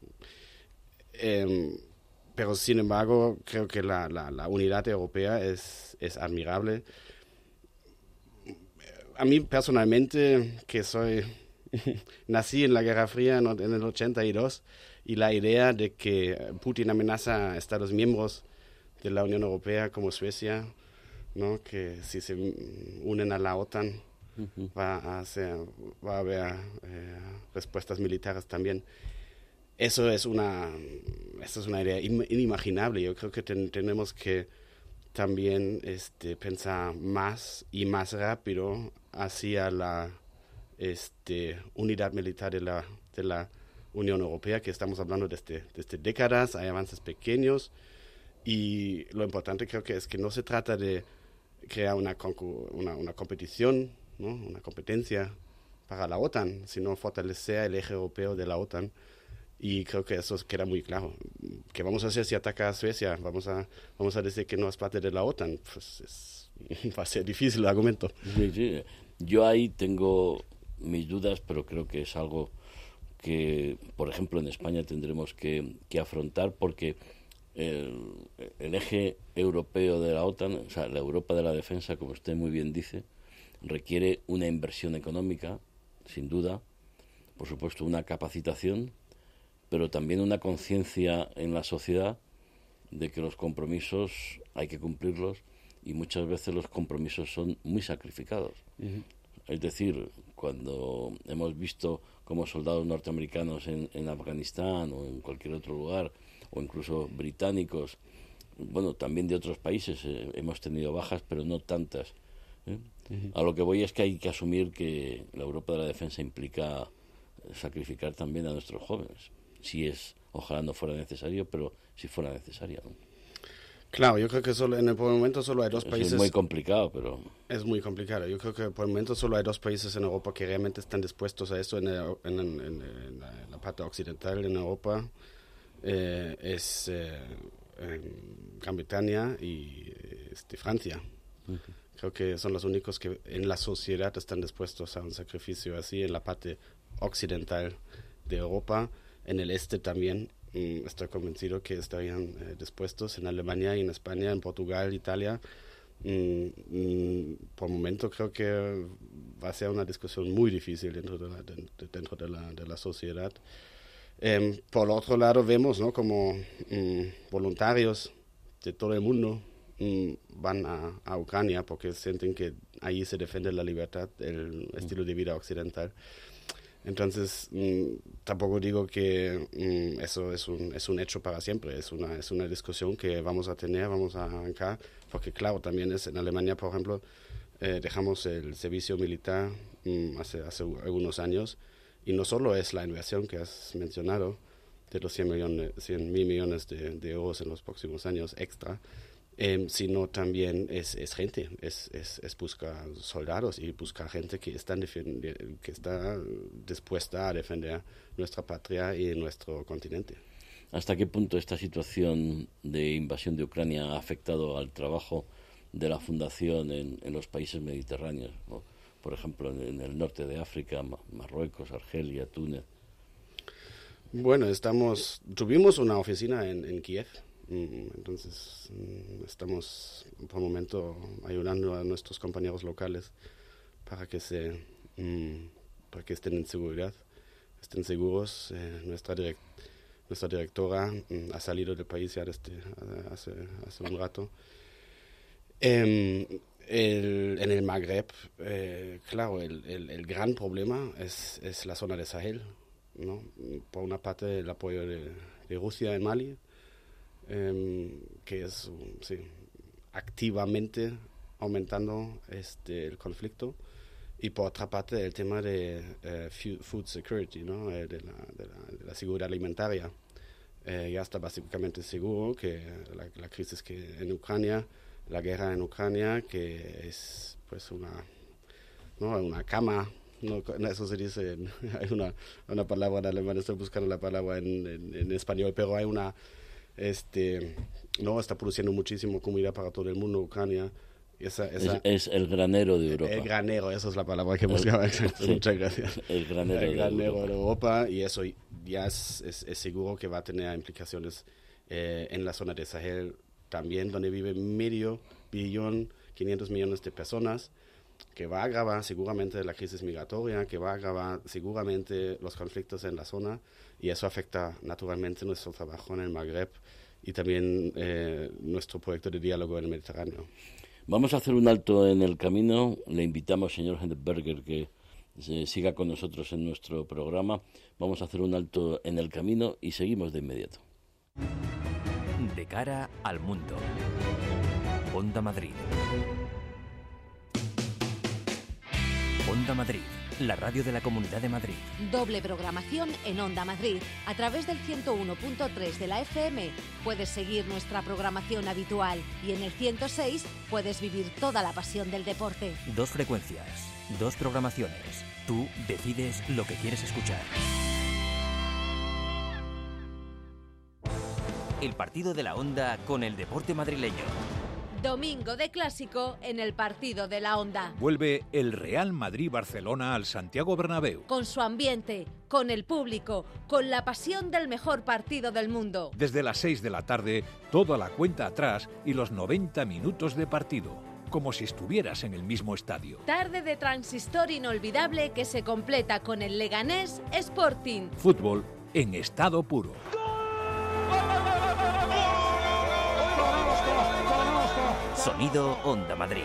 Eh, pero sin embargo, creo que la, la, la unidad europea es, es admirable. A mí personalmente, que soy nací en la Guerra Fría en, en el ochenta y dos, y la idea de que Putin amenaza a Estados miembros de la Unión Europea como Suecia, ¿no? Que si se unen a la OTAN uh-huh. va a hacer, va a haber eh, respuestas militares también. Eso es una, eso es una idea inimaginable. Yo creo que ten, tenemos que también este, pensar más y más rápido hacia la este, unidad militar de la, de la Unión Europea, que estamos hablando desde, desde décadas, hay avances pequeños, y lo importante creo que es que no se trata de crear una, concu- una, una competición, ¿no? Una competencia para la OTAN, sino fortalecer el eje europeo de la OTAN, y creo que eso queda muy claro. ¿Qué vamos a hacer si ataca a Suecia? ¿Vamos a, vamos a decir que no es parte de la OTAN? Pues es, va a ser difícil el argumento. Sí, sí. Yo ahí tengo mis dudas, pero creo que es algo que, por ejemplo, en España tendremos que, que afrontar, porque el, el eje europeo de la OTAN, o sea, la Europa de la defensa, como usted muy bien dice, requiere una inversión económica, sin duda, por supuesto una capacitación, pero también una conciencia en la sociedad de que los compromisos hay que cumplirlos, y muchas veces los compromisos son muy sacrificados. Uh-huh. Es decir, cuando hemos visto como soldados norteamericanos en, en Afganistán o en cualquier otro lugar, o incluso británicos, bueno, también de otros países, eh, hemos tenido bajas, pero no tantas. ¿eh? Uh-huh. A lo que voy es que hay que asumir que la Europa de la defensa implica sacrificar también a nuestros jóvenes. Si es, ojalá no fuera necesario, pero si fuera necesario, ¿no? Claro, yo creo que solo en el por el momento solo hay dos Eso países. Es muy complicado, pero... Es muy complicado. Yo creo que por el momento solo hay dos países en Europa que realmente están dispuestos a esto en, el, en, en, en, la, en la parte occidental en Europa. Eh, es eh, Gran Bretaña y este, Francia. Uh-huh. Creo que son los únicos que en la sociedad están dispuestos a un sacrificio así en la parte occidental de Europa. En el este también. Estoy convencido que estarían eh, dispuestos en Alemania y en España, en Portugal, Italia. Mm, mm, por el momento creo que va a ser una discusión muy difícil dentro de la, de, dentro de la, de la sociedad. Eh, por el otro lado vemos, ¿no?, como mm, voluntarios de todo el mundo mm, van a, a Ucrania porque sienten que ahí se defiende la libertad, el estilo de vida occidental. Entonces, mmm, tampoco digo que mmm, eso es un, es un hecho para siempre, es una, es una discusión que vamos a tener, vamos a arrancar, porque claro, también es en Alemania, por ejemplo, eh, dejamos el servicio militar mmm, hace, hace algunos años, y no solo es la inversión que has mencionado, de los cien mil millones de, de euros en los próximos años extra, eh, sino también es, es gente, es, es, es buscar soldados y buscar gente que, están que está dispuesta a defender nuestra patria y nuestro continente. ¿Hasta qué punto esta situación de invasión de Ucrania ha afectado al trabajo de la Fundación en, en los países mediterráneos, ¿no? Por ejemplo, en, en el norte de África, Marruecos, Argelia, Túnez? Bueno, estamos, tuvimos una oficina en, en Kiev, entonces estamos por el momento ayudando a nuestros compañeros locales para que se para que estén en seguridad, estén seguros. Eh, nuestra direct, nuestra directora ha salido del país ya desde hace, hace un rato. Eh, el, en el Magreb, eh, claro, el, el, el gran problema es, es la zona de Sahel, ¿no? Por una parte el apoyo de, de Rusia en Mali, eh, que es sí, activamente aumentando este, el conflicto, y por otra parte el tema de uh, food security, ¿no? eh, de, la, de, la, de la seguridad alimentaria. Eh, ya está básicamente seguro que la, la crisis que en Ucrania, la guerra en Ucrania, que es pues una, ¿no? una cama, no, eso se dice, hay una, una palabra en alemán, estoy buscando la palabra en, en, en español, pero hay una, este, no, está produciendo muchísimo comida para todo el mundo, Ucrania. Esa, esa, es, es el granero de Europa. El granero, esa es la palabra que buscaba. Sí, muchas gracias. El granero, el granero de, Europa. de Europa, y eso ya es, es, es seguro que va a tener implicaciones eh, en la zona de Sahel también, donde vive medio billón, quinientos millones de personas, que va a agravar seguramente la crisis migratoria, que va a agravar seguramente los conflictos en la zona, y eso afecta naturalmente nuestro trabajo en el Magreb y también eh, nuestro proyecto de diálogo en el Mediterráneo. Vamos a hacer un alto en el camino. Le invitamos, señor Hendberger, que se siga con nosotros en nuestro programa. Vamos a hacer un alto en el camino y seguimos de inmediato. De cara al mundo. Onda Madrid. Onda Madrid, la radio de la Comunidad de Madrid. Doble programación en Onda Madrid. A través del ciento uno punto tres de la F M puedes seguir nuestra programación habitual y en el ciento seis puedes vivir toda la pasión del deporte. Dos frecuencias, dos programaciones. Tú decides lo que quieres escuchar. El partido de la Onda con el deporte madrileño. Domingo de Clásico en el partido de la Onda. Vuelve el Real Madrid-Barcelona al Santiago Bernabéu. Con su ambiente, con el público, con la pasión del mejor partido del mundo. Desde las seis de la tarde, toda la cuenta atrás y los noventa minutos de partido. Como si estuvieras en el mismo estadio. Tarde de transistor inolvidable que se completa con el Leganés Sporting. Fútbol en estado puro. Sonido Onda Madrid.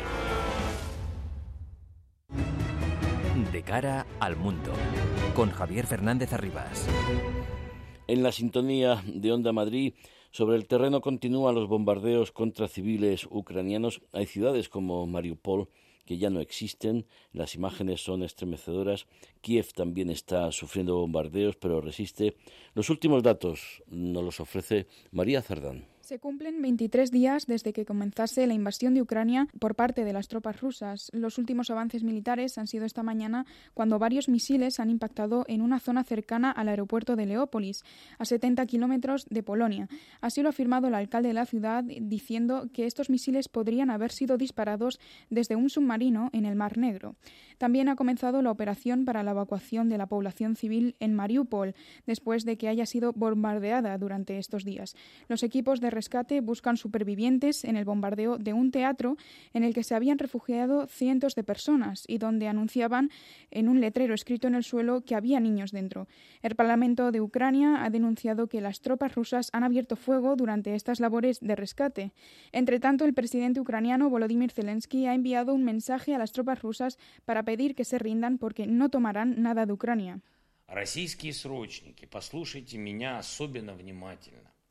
De cara al mundo, con Javier Fernández Arribas. En la sintonía de Onda Madrid, sobre el terreno continúan los bombardeos contra civiles ucranianos. Hay ciudades como Mariupol que ya no existen, las imágenes son estremecedoras. Kiev también está sufriendo bombardeos, pero resiste. Los últimos datos nos los ofrece María Cerdán. Se cumplen veintitrés días desde que comenzase la invasión de Ucrania por parte de las tropas rusas. Los últimos avances militares han sido esta mañana cuando varios misiles han impactado en una zona cercana al aeropuerto de Leópolis, a setenta kilómetros de Polonia. Así lo ha afirmado el alcalde de la ciudad, diciendo que estos misiles podrían haber sido disparados desde un submarino en el Mar Negro. También ha comenzado la operación para la evacuación de la población civil en Mariupol, después de que haya sido bombardeada durante estos días. Los equipos de rescate buscan supervivientes en el bombardeo de un teatro en el que se habían refugiado cientos de personas y donde anunciaban en un letrero escrito en el suelo que había niños dentro. El Parlamento de Ucrania ha denunciado que las tropas rusas han abierto fuego durante estas labores de rescate. Entre tanto, el presidente ucraniano Volodymyr Zelensky ha enviado un mensaje a las tropas rusas para pedir que se rindan porque no tomarán nada de Ucrania. Российские срочники, послушайте меня особенно внимательно.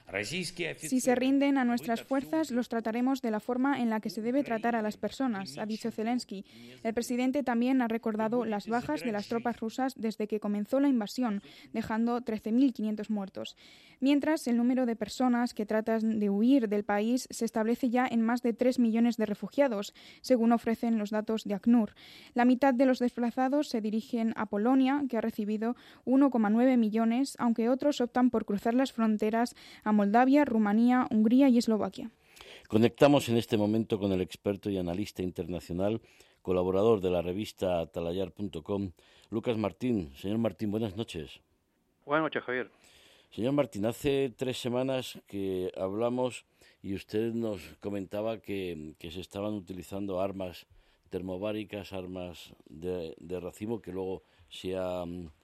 Si se rinden a nuestras fuerzas, los trataremos de la forma en la que se debe tratar a las personas, ha dicho Zelensky. El presidente también ha recordado las bajas de las tropas rusas desde que comenzó la invasión, dejando trece mil quinientos muertos. Mientras, el número de personas que tratan de huir del país se establece ya en más de tres millones de refugiados, según ofrecen los datos de ACNUR. La mitad de los desplazados se dirigen a Polonia, que ha recibido uno coma nueve millones, aunque otros optan por cruzar las fronteras a Moldavia, Rumanía, Hungría y Eslovaquia. Conectamos en este momento con el experto y analista internacional, colaborador de la revista atalayar punto com, Lucas Martín. Señor Martín, buenas noches. Buenas noches, Javier. Señor Martín, hace tres semanas que hablamos y usted nos comentaba que, que se estaban utilizando armas termobáricas, armas de, de racimo, que luego se ha,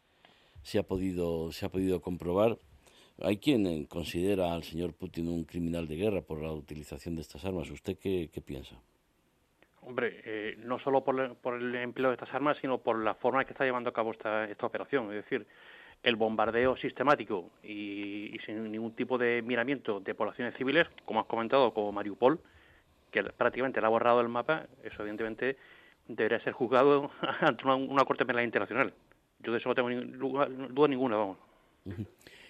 se ha podido, se ha podido comprobar. Hay quien considera al señor Putin un criminal de guerra por la utilización de estas armas. ¿Usted qué, qué piensa? Hombre, eh, no solo por, el, por el empleo de estas armas, sino por la forma en que está llevando a cabo esta, esta operación. Es decir, el bombardeo sistemático y, y sin ningún tipo de miramiento de poblaciones civiles, como has comentado, como Mariupol, que prácticamente le ha borrado el mapa, eso evidentemente debería ser juzgado ante una, una corte penal internacional. Yo de eso no tengo ni, duda ninguna, vamos. Uh-huh.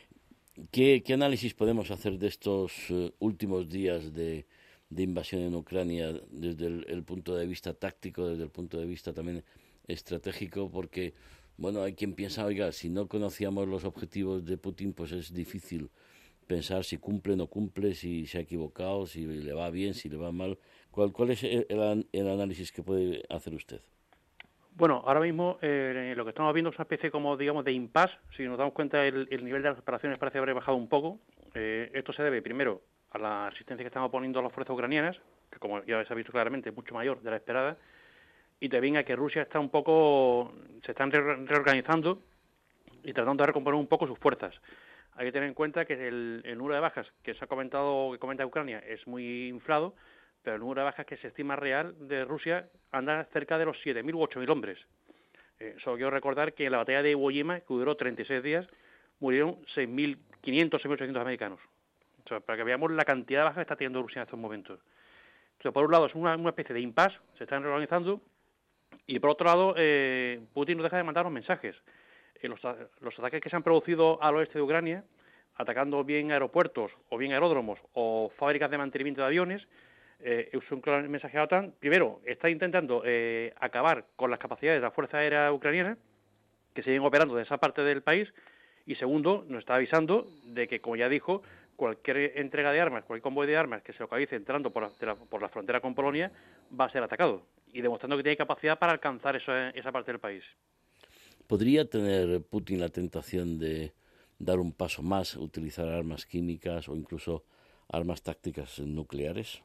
¿Qué, ¿Qué análisis podemos hacer de estos uh, últimos días de, de invasión en Ucrania desde el, el punto de vista táctico, desde el punto de vista también estratégico? Porque, bueno, hay quien piensa, oiga, si no conocíamos los objetivos de Putin, pues es difícil pensar si cumple o no cumple, si se ha equivocado, si le va bien, si le va mal. ¿Cuál, cuál es el, el análisis que puede hacer usted? Bueno, ahora mismo eh, lo que estamos viendo es una especie como, digamos, de impasse. Si nos damos cuenta, el, el nivel de las operaciones parece haber bajado un poco. Eh, esto se debe, primero, a la asistencia que estamos poniendo a las fuerzas ucranianas, que como ya se ha visto claramente es mucho mayor de la esperada, y también a que Rusia está un poco, se están re- reorganizando y tratando de recomponer un poco sus fuerzas. Hay que tener en cuenta que el, el número de bajas que se ha comentado, que comenta Ucrania, es muy inflado, pero el número de bajas que se estima real de Rusia anda cerca de los siete mil u ocho mil hombres. Eh, solo quiero recordar que en la batalla de Iwo Jima, que duró treinta y seis días, murieron seis mil quinientos, seis mil ochocientos americanos. O sea, para que veamos la cantidad de bajas que está teniendo Rusia en estos momentos. Entonces, por un lado, es una, una especie de impasse, se están reorganizando, y por otro lado, eh, Putin no deja de mandarnos mensajes. Eh, los, los ataques que se han producido al oeste de Ucrania, atacando bien aeropuertos, o bien aeródromos, o fábricas de mantenimiento de aviones, Eh, es un claro mensaje a la OTAN. Primero, está intentando eh, acabar con las capacidades de la Fuerza Aérea Ucraniana, que siguen operando de esa parte del país, y segundo, nos está avisando de que, como ya dijo, cualquier entrega de armas, cualquier convoy de armas que se localice entrando por la, la, por la frontera con Polonia, va a ser atacado, y demostrando que tiene capacidad para alcanzar esa, esa parte del país. ¿Podría tener Putin la tentación de dar un paso más, utilizar armas químicas o incluso armas tácticas nucleares?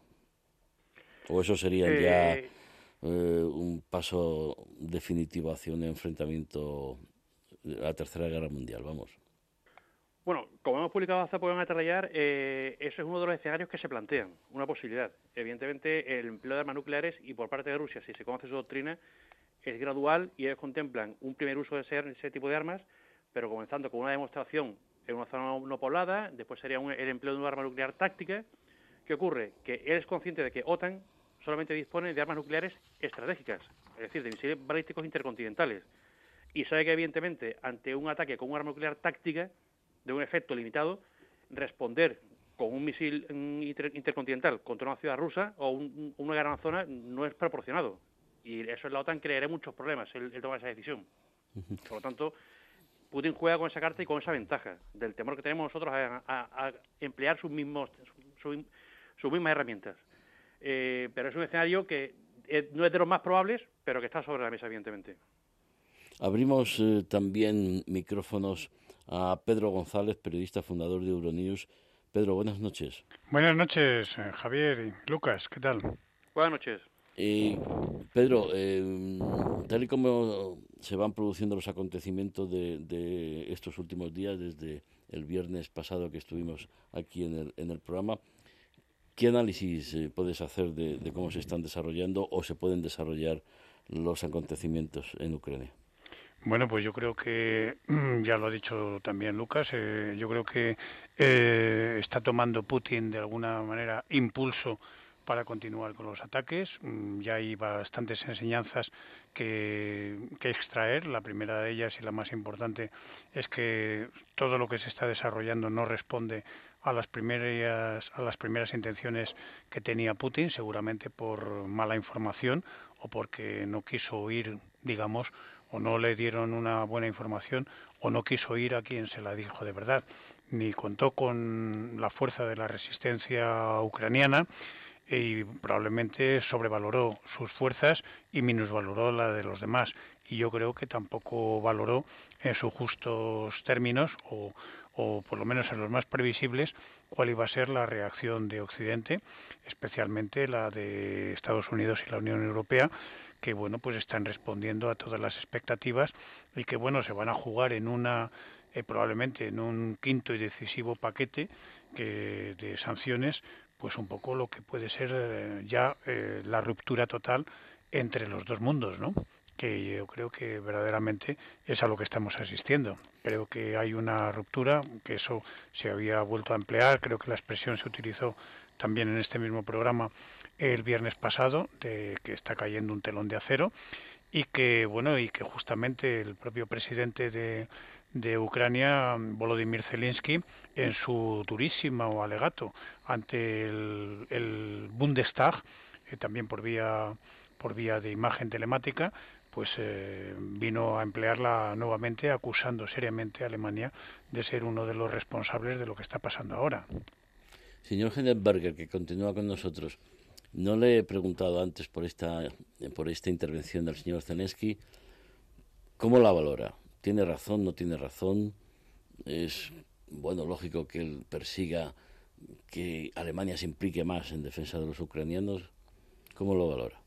¿O eso sería eh, ya eh, un paso definitivo hacia un enfrentamiento a la Tercera Guerra Mundial? Vamos. Bueno, como hemos publicado hace poco en Atalayar, eh, eso es uno de los escenarios que se plantean, una posibilidad. Evidentemente, el empleo de armas nucleares, y por parte de Rusia, si se conoce su doctrina, es gradual y ellos contemplan un primer uso de ese, ese tipo de armas, pero comenzando con una demostración en una zona no poblada, después sería un, el empleo de una arma nuclear táctica. ¿Qué ocurre? Que él es consciente de que OTAN solamente dispone de armas nucleares estratégicas, es decir, de misiles balísticos intercontinentales, y sabe que evidentemente ante un ataque con un arma nuclear táctica de un efecto limitado, responder con un misil inter intercontinental contra una ciudad rusa o un, una gran zona no es proporcionado, y eso en la OTAN crearía muchos problemas el, el tomar esa decisión. Uh-huh. Por lo tanto, Putin juega con esa carta y con esa ventaja del temor que tenemos nosotros a, a, a emplear sus mismos su, su, sus mismas herramientas. Eh, pero es un escenario que eh, no es de los más probables, pero que está sobre la mesa, evidentemente. Abrimos eh, también micrófonos a Pedro González, periodista fundador de Euronews. Pedro, buenas noches. Buenas noches, Javier y Lucas, ¿qué tal? Buenas noches. Eh, Pedro, eh, tal y como se van produciendo los acontecimientos de, de estos últimos días, desde el viernes pasado que estuvimos aquí en el, en el programa, ¿qué análisis eh, puedes hacer de, de cómo se están desarrollando o se pueden desarrollar los acontecimientos en Ucrania? Bueno, pues yo creo que, ya lo ha dicho también Lucas, eh, yo creo que eh, está tomando Putin de alguna manera impulso para continuar con los ataques. Ya hay bastantes enseñanzas que, que extraer. La primera de ellas y la más importante es que todo lo que se está desarrollando no responde a las primeras a las primeras intenciones que tenía Putin, seguramente por mala información o porque no quiso oír, digamos, o no le dieron una buena información o no quiso oír a quien se la dijo de verdad, ni contó con la fuerza de la resistencia ucraniana y probablemente sobrevaloró sus fuerzas y minusvaloró la de los demás. Y yo creo que tampoco valoró en sus justos términos, o, o por lo menos en los más previsibles, cuál iba a ser la reacción de Occidente, especialmente la de Estados Unidos y la Unión Europea, que bueno, pues están respondiendo a todas las expectativas y que bueno, se van a jugar en una eh, probablemente en un quinto y decisivo paquete que, de sanciones, pues un poco lo que puede ser eh, ya eh, la ruptura total entre los dos mundos, ¿no? Que yo creo que verdaderamente es a lo que estamos asistiendo. Creo que hay una ruptura, que eso se había vuelto a emplear, creo que la expresión se utilizó también en este mismo programa el viernes pasado, de que está cayendo un telón de acero, y que bueno, y que justamente el propio presidente de de Ucrania, Volodymyr Zelensky, en su durísimo alegato ante el, el Bundestag, eh, también por vía por vía de imagen telemática, pues eh, vino a emplearla nuevamente, acusando seriamente a Alemania de ser uno de los responsables de lo que está pasando ahora. Señor Henneberger, que continúa con nosotros, no le he preguntado antes por esta por esta intervención del señor Zelensky, ¿cómo la valora? ¿Tiene razón, no tiene razón? Es, bueno, lógico que él persiga que Alemania se implique más en defensa de los ucranianos. ¿Cómo lo valora?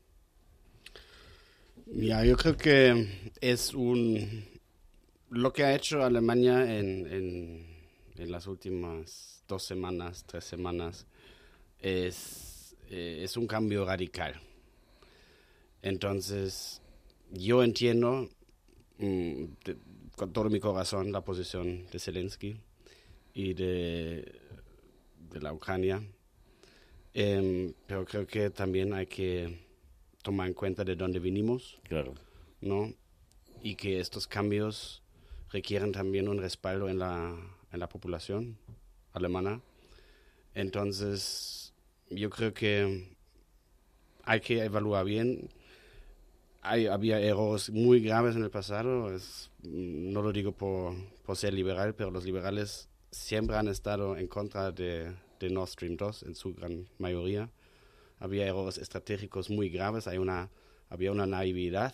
Ya, yo creo que es un... Lo que ha hecho Alemania en, en, en las últimas dos semanas, tres semanas, es, eh, es un cambio radical. Entonces, yo entiendo... De, con todo mi corazón la posición de Zelensky y de, de la Ucrania, eh, pero creo que también hay que tomar en cuenta de dónde vinimos, claro, ¿no? Y que estos cambios requieren también un respaldo en la, en la población alemana. Entonces, yo creo que hay que evaluar bien. Hay, había errores muy graves en el pasado, es, no lo digo por, por ser liberal, pero los liberales siempre han estado en contra de, de Nord Stream dos en su gran mayoría. Había errores estratégicos muy graves, hay una, había una naividad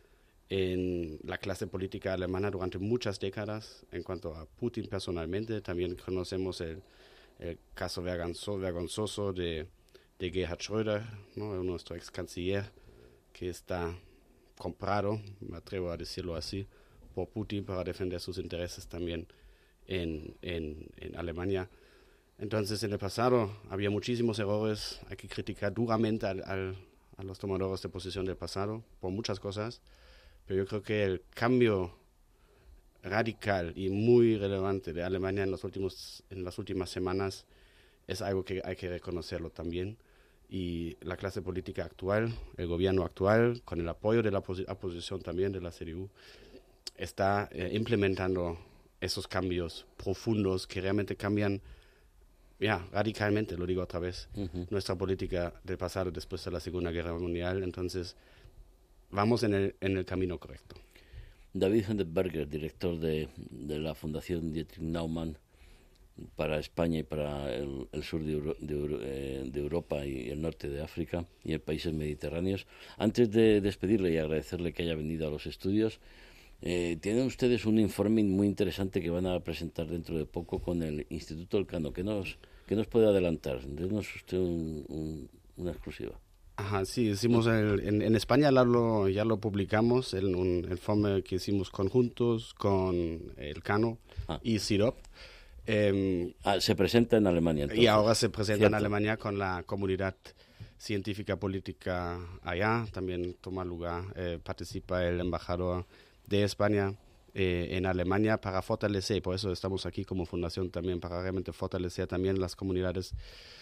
en la clase política alemana durante muchas décadas en cuanto a Putin personalmente. También conocemos el, el caso vergonzoso de, de Gerhard Schröder, ¿no? Nuestro ex canciller, que está comprado, me atrevo a decirlo así, por Putin para defender sus intereses también en, en, en Alemania. Entonces, en el pasado había muchísimos errores, hay que criticar duramente al, al, a los tomadores de posición del pasado por muchas cosas, pero yo creo que el cambio radical y muy relevante de Alemania en, los últimos, en las últimas semanas es algo que hay que reconocerlo también. Y la clase política actual, el gobierno actual, con el apoyo de la oposición también de la C D U, está eh, implementando esos cambios profundos que realmente cambian, ya, radicalmente, lo digo otra vez, uh-huh. nuestra política del pasado después de la Segunda Guerra Mundial. Entonces, vamos en el, en el camino correcto. David Henneberger, director de, de la Fundación Dietrich Naumann para España y para el, el sur de, Euro, de, Euro, eh, de Europa y el norte de África y en países mediterráneos. Antes de despedirle y agradecerle que haya venido a los estudios, eh, tienen ustedes un informe muy interesante que van a presentar dentro de poco con el Instituto Elcano. ¿Qué nos, qué nos puede adelantar? Denos usted un, un, una exclusiva. Ajá, sí, hicimos el, en, en España ya lo, ya lo publicamos, el, un informe que hicimos conjuntos con Elcano ah. y C I D O P. Eh, ah, se presenta en Alemania entonces. Y ahora se presenta ¿Cierto? En Alemania con la comunidad científica política allá. También toma lugar, eh, participa el embajador de España eh, en Alemania para fortalecer, por eso estamos aquí como fundación también, para realmente fortalecer también las comunidades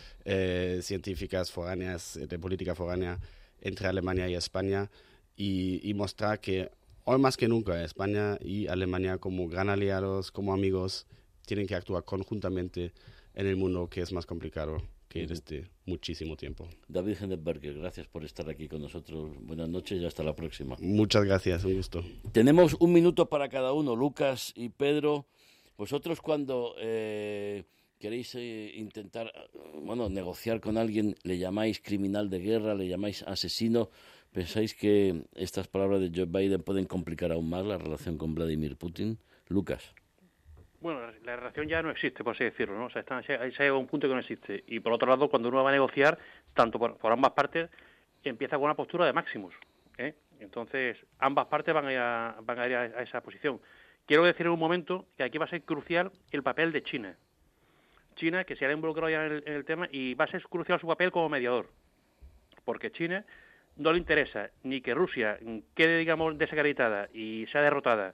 eh, científicas foráneas, de política foránea entre Alemania y España, y, y mostrar que hoy más que nunca España y Alemania como gran aliados, como amigos, tienen que actuar conjuntamente en el mundo que es más complicado que desde muchísimo tiempo. David Henneberger, gracias por estar aquí con nosotros. Buenas noches y hasta la próxima. Muchas gracias, un gusto. Tenemos un minuto para cada uno, Lucas y Pedro. Vosotros cuando eh, queréis eh, intentar, bueno, negociar con alguien, le llamáis criminal de guerra, le llamáis asesino. ¿Pensáis que estas palabras de Joe Biden pueden complicar aún más la relación con Vladimir Putin? Lucas. Bueno, la relación ya no existe, por así decirlo, ¿no? O sea, está, ahí se llega a un punto que no existe. Y por otro lado, cuando uno va a negociar, tanto por, por ambas partes, empieza con una postura de máximos, ¿eh? Entonces, ambas partes van a ir, a, van a, ir a, a esa posición. Quiero decir en un momento que aquí va a ser crucial el papel de China. China, que se ha involucrado ya en el, en el tema, y va a ser crucial su papel como mediador. Porque China no le interesa ni que Rusia quede, digamos, desacreditada y sea derrotada,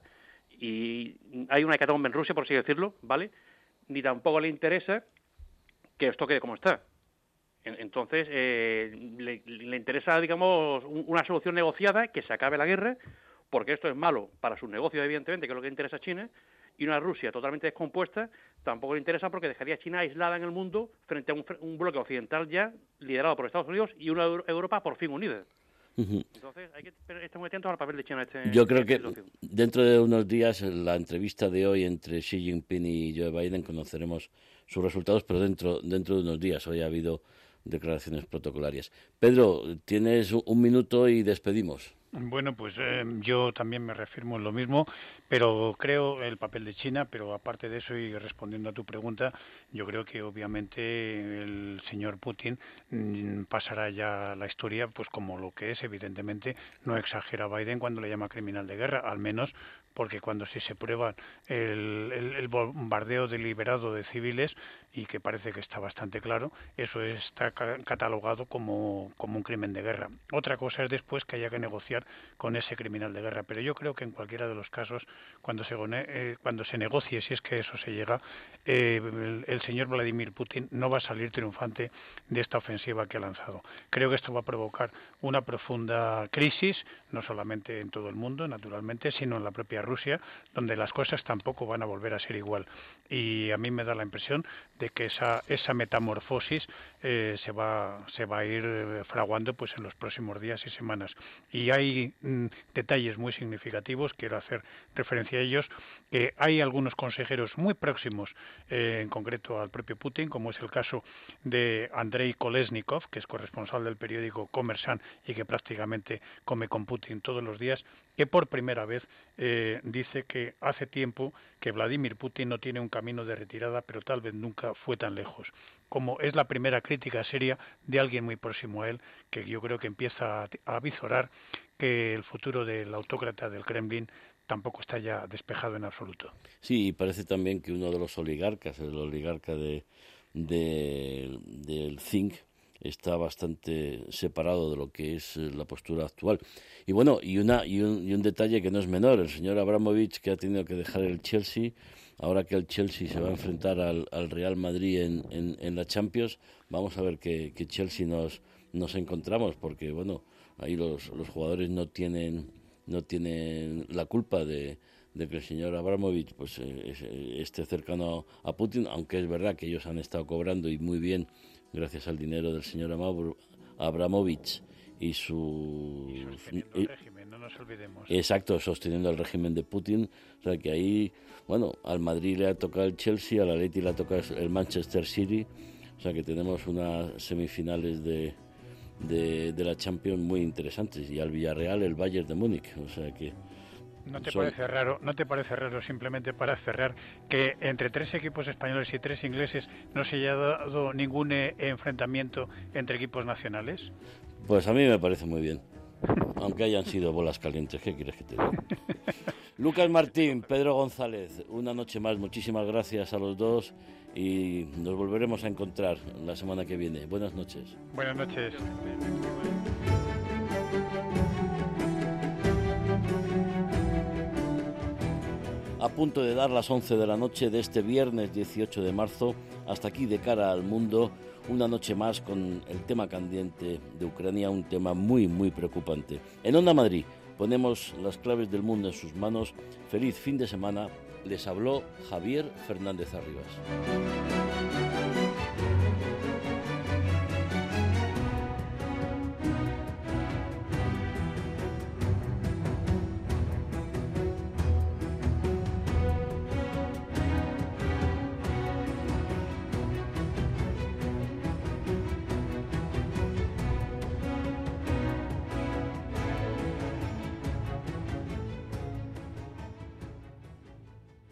y hay una hecatombe en Rusia, por así decirlo, ¿vale? Ni tampoco le interesa que esto quede como está. Entonces, eh, le, le interesa, digamos, una solución negociada, que se acabe la guerra, porque esto es malo para sus negocios, evidentemente, que es lo que interesa a China, y una Rusia totalmente descompuesta tampoco le interesa, porque dejaría a China aislada en el mundo frente a un, un bloque occidental ya liderado por Estados Unidos y una Europa por fin unida. Uh-huh. Entonces hay que estar muy atentos al papel de China. Este, Yo creo que situación. Dentro de unos días, en la entrevista de hoy entre Xi Jinping y Joe Biden, conoceremos sus resultados, pero dentro, dentro de unos días. Hoy ha habido declaraciones protocolarias. Pedro, tienes un minuto y despedimos. Bueno, pues eh, yo también me reafirmo en lo mismo, pero creo el papel de China, pero aparte de eso, y respondiendo a tu pregunta, yo creo que obviamente el señor Putin mmm, pasará ya la historia pues como lo que es. Evidentemente no exagera Biden cuando le llama criminal de guerra, al menos porque cuando sí se prueba el, el, el bombardeo deliberado de civiles, y que parece que está bastante claro, eso está catalogado como, como un crimen de guerra. Otra cosa es después que haya que negociar con ese criminal de guerra, pero yo creo que en cualquiera de los casos, cuando se, eh, cuando se negocie, si es que eso se llega, eh, el, el señor Vladimir Putin no va a salir triunfante de esta ofensiva que ha lanzado. Creo que esto va a provocar una profunda crisis, no solamente en todo el mundo, naturalmente, sino en la propia Rusia, donde las cosas tampoco van a volver a ser igual. Y a mí me da la impresión de que esa esa metamorfosis eh, se va se va a ir fraguando pues en los próximos días y semanas. Y hay mm, detalles muy significativos, quiero hacer referencia a ellos, que hay algunos consejeros muy próximos, eh, en concreto al propio Putin, como es el caso de Andrei Kolesnikov, que es corresponsal del periódico Kommersant y que prácticamente come con Putin todos los días, que por primera vez eh, dice que hace tiempo que Vladimir Putin no tiene un camino de retirada, pero tal vez nunca fue tan lejos. Como es la primera crítica seria de alguien muy próximo a él, que yo creo que empieza a, a avizorar que el futuro del autócrata del Kremlin tampoco está ya despejado en absoluto. Sí, y parece también que uno de los oligarcas, el oligarca de, de del Think, está bastante separado de lo que es la postura actual. Y bueno, y una y un, y un detalle que no es menor, el señor Abramovich, que ha tenido que dejar el Chelsea, ahora que el Chelsea se va a enfrentar al, al Real Madrid en, en, en la Champions, vamos a ver qué, qué Chelsea nos, nos encontramos, porque bueno, ahí los, los jugadores no tienen no tienen la culpa de, de que el señor Abramovich pues eh, esté cercano a Putin, aunque es verdad que ellos han estado cobrando y muy bien gracias al dinero del señor Abramovich y su... Y sosteniendo el régimen, no nos olvidemos. Exacto, sosteniendo el régimen de Putin. O sea que ahí, bueno, al Madrid le ha tocado el Chelsea, al Atleti le ha tocado el Manchester City. O sea que tenemos unas semifinales de, de, de la Champions muy interesantes. Y al Villarreal el Bayern de Múnich. O sea que... ¿No te Son... parece raro, no te parece raro simplemente para cerrar que entre tres equipos españoles y tres ingleses no se haya dado ningún eh, enfrentamiento entre equipos nacionales? Pues a mí me parece muy bien, aunque hayan sido bolas calientes. ¿Qué quieres que te diga? Lucas Martín, Pedro González, una noche más, muchísimas gracias a los dos y nos volveremos a encontrar la semana que viene. Buenas noches. Buenas noches. a punto de dar las once de la noche de este viernes dieciocho de marzo. Hasta aquí De cara al mundo, una noche más con el tema candente de Ucrania, un tema muy, muy preocupante. En Onda Madrid ponemos las claves del mundo en sus manos. Feliz fin de semana. Les habló Javier Fernández Arribas.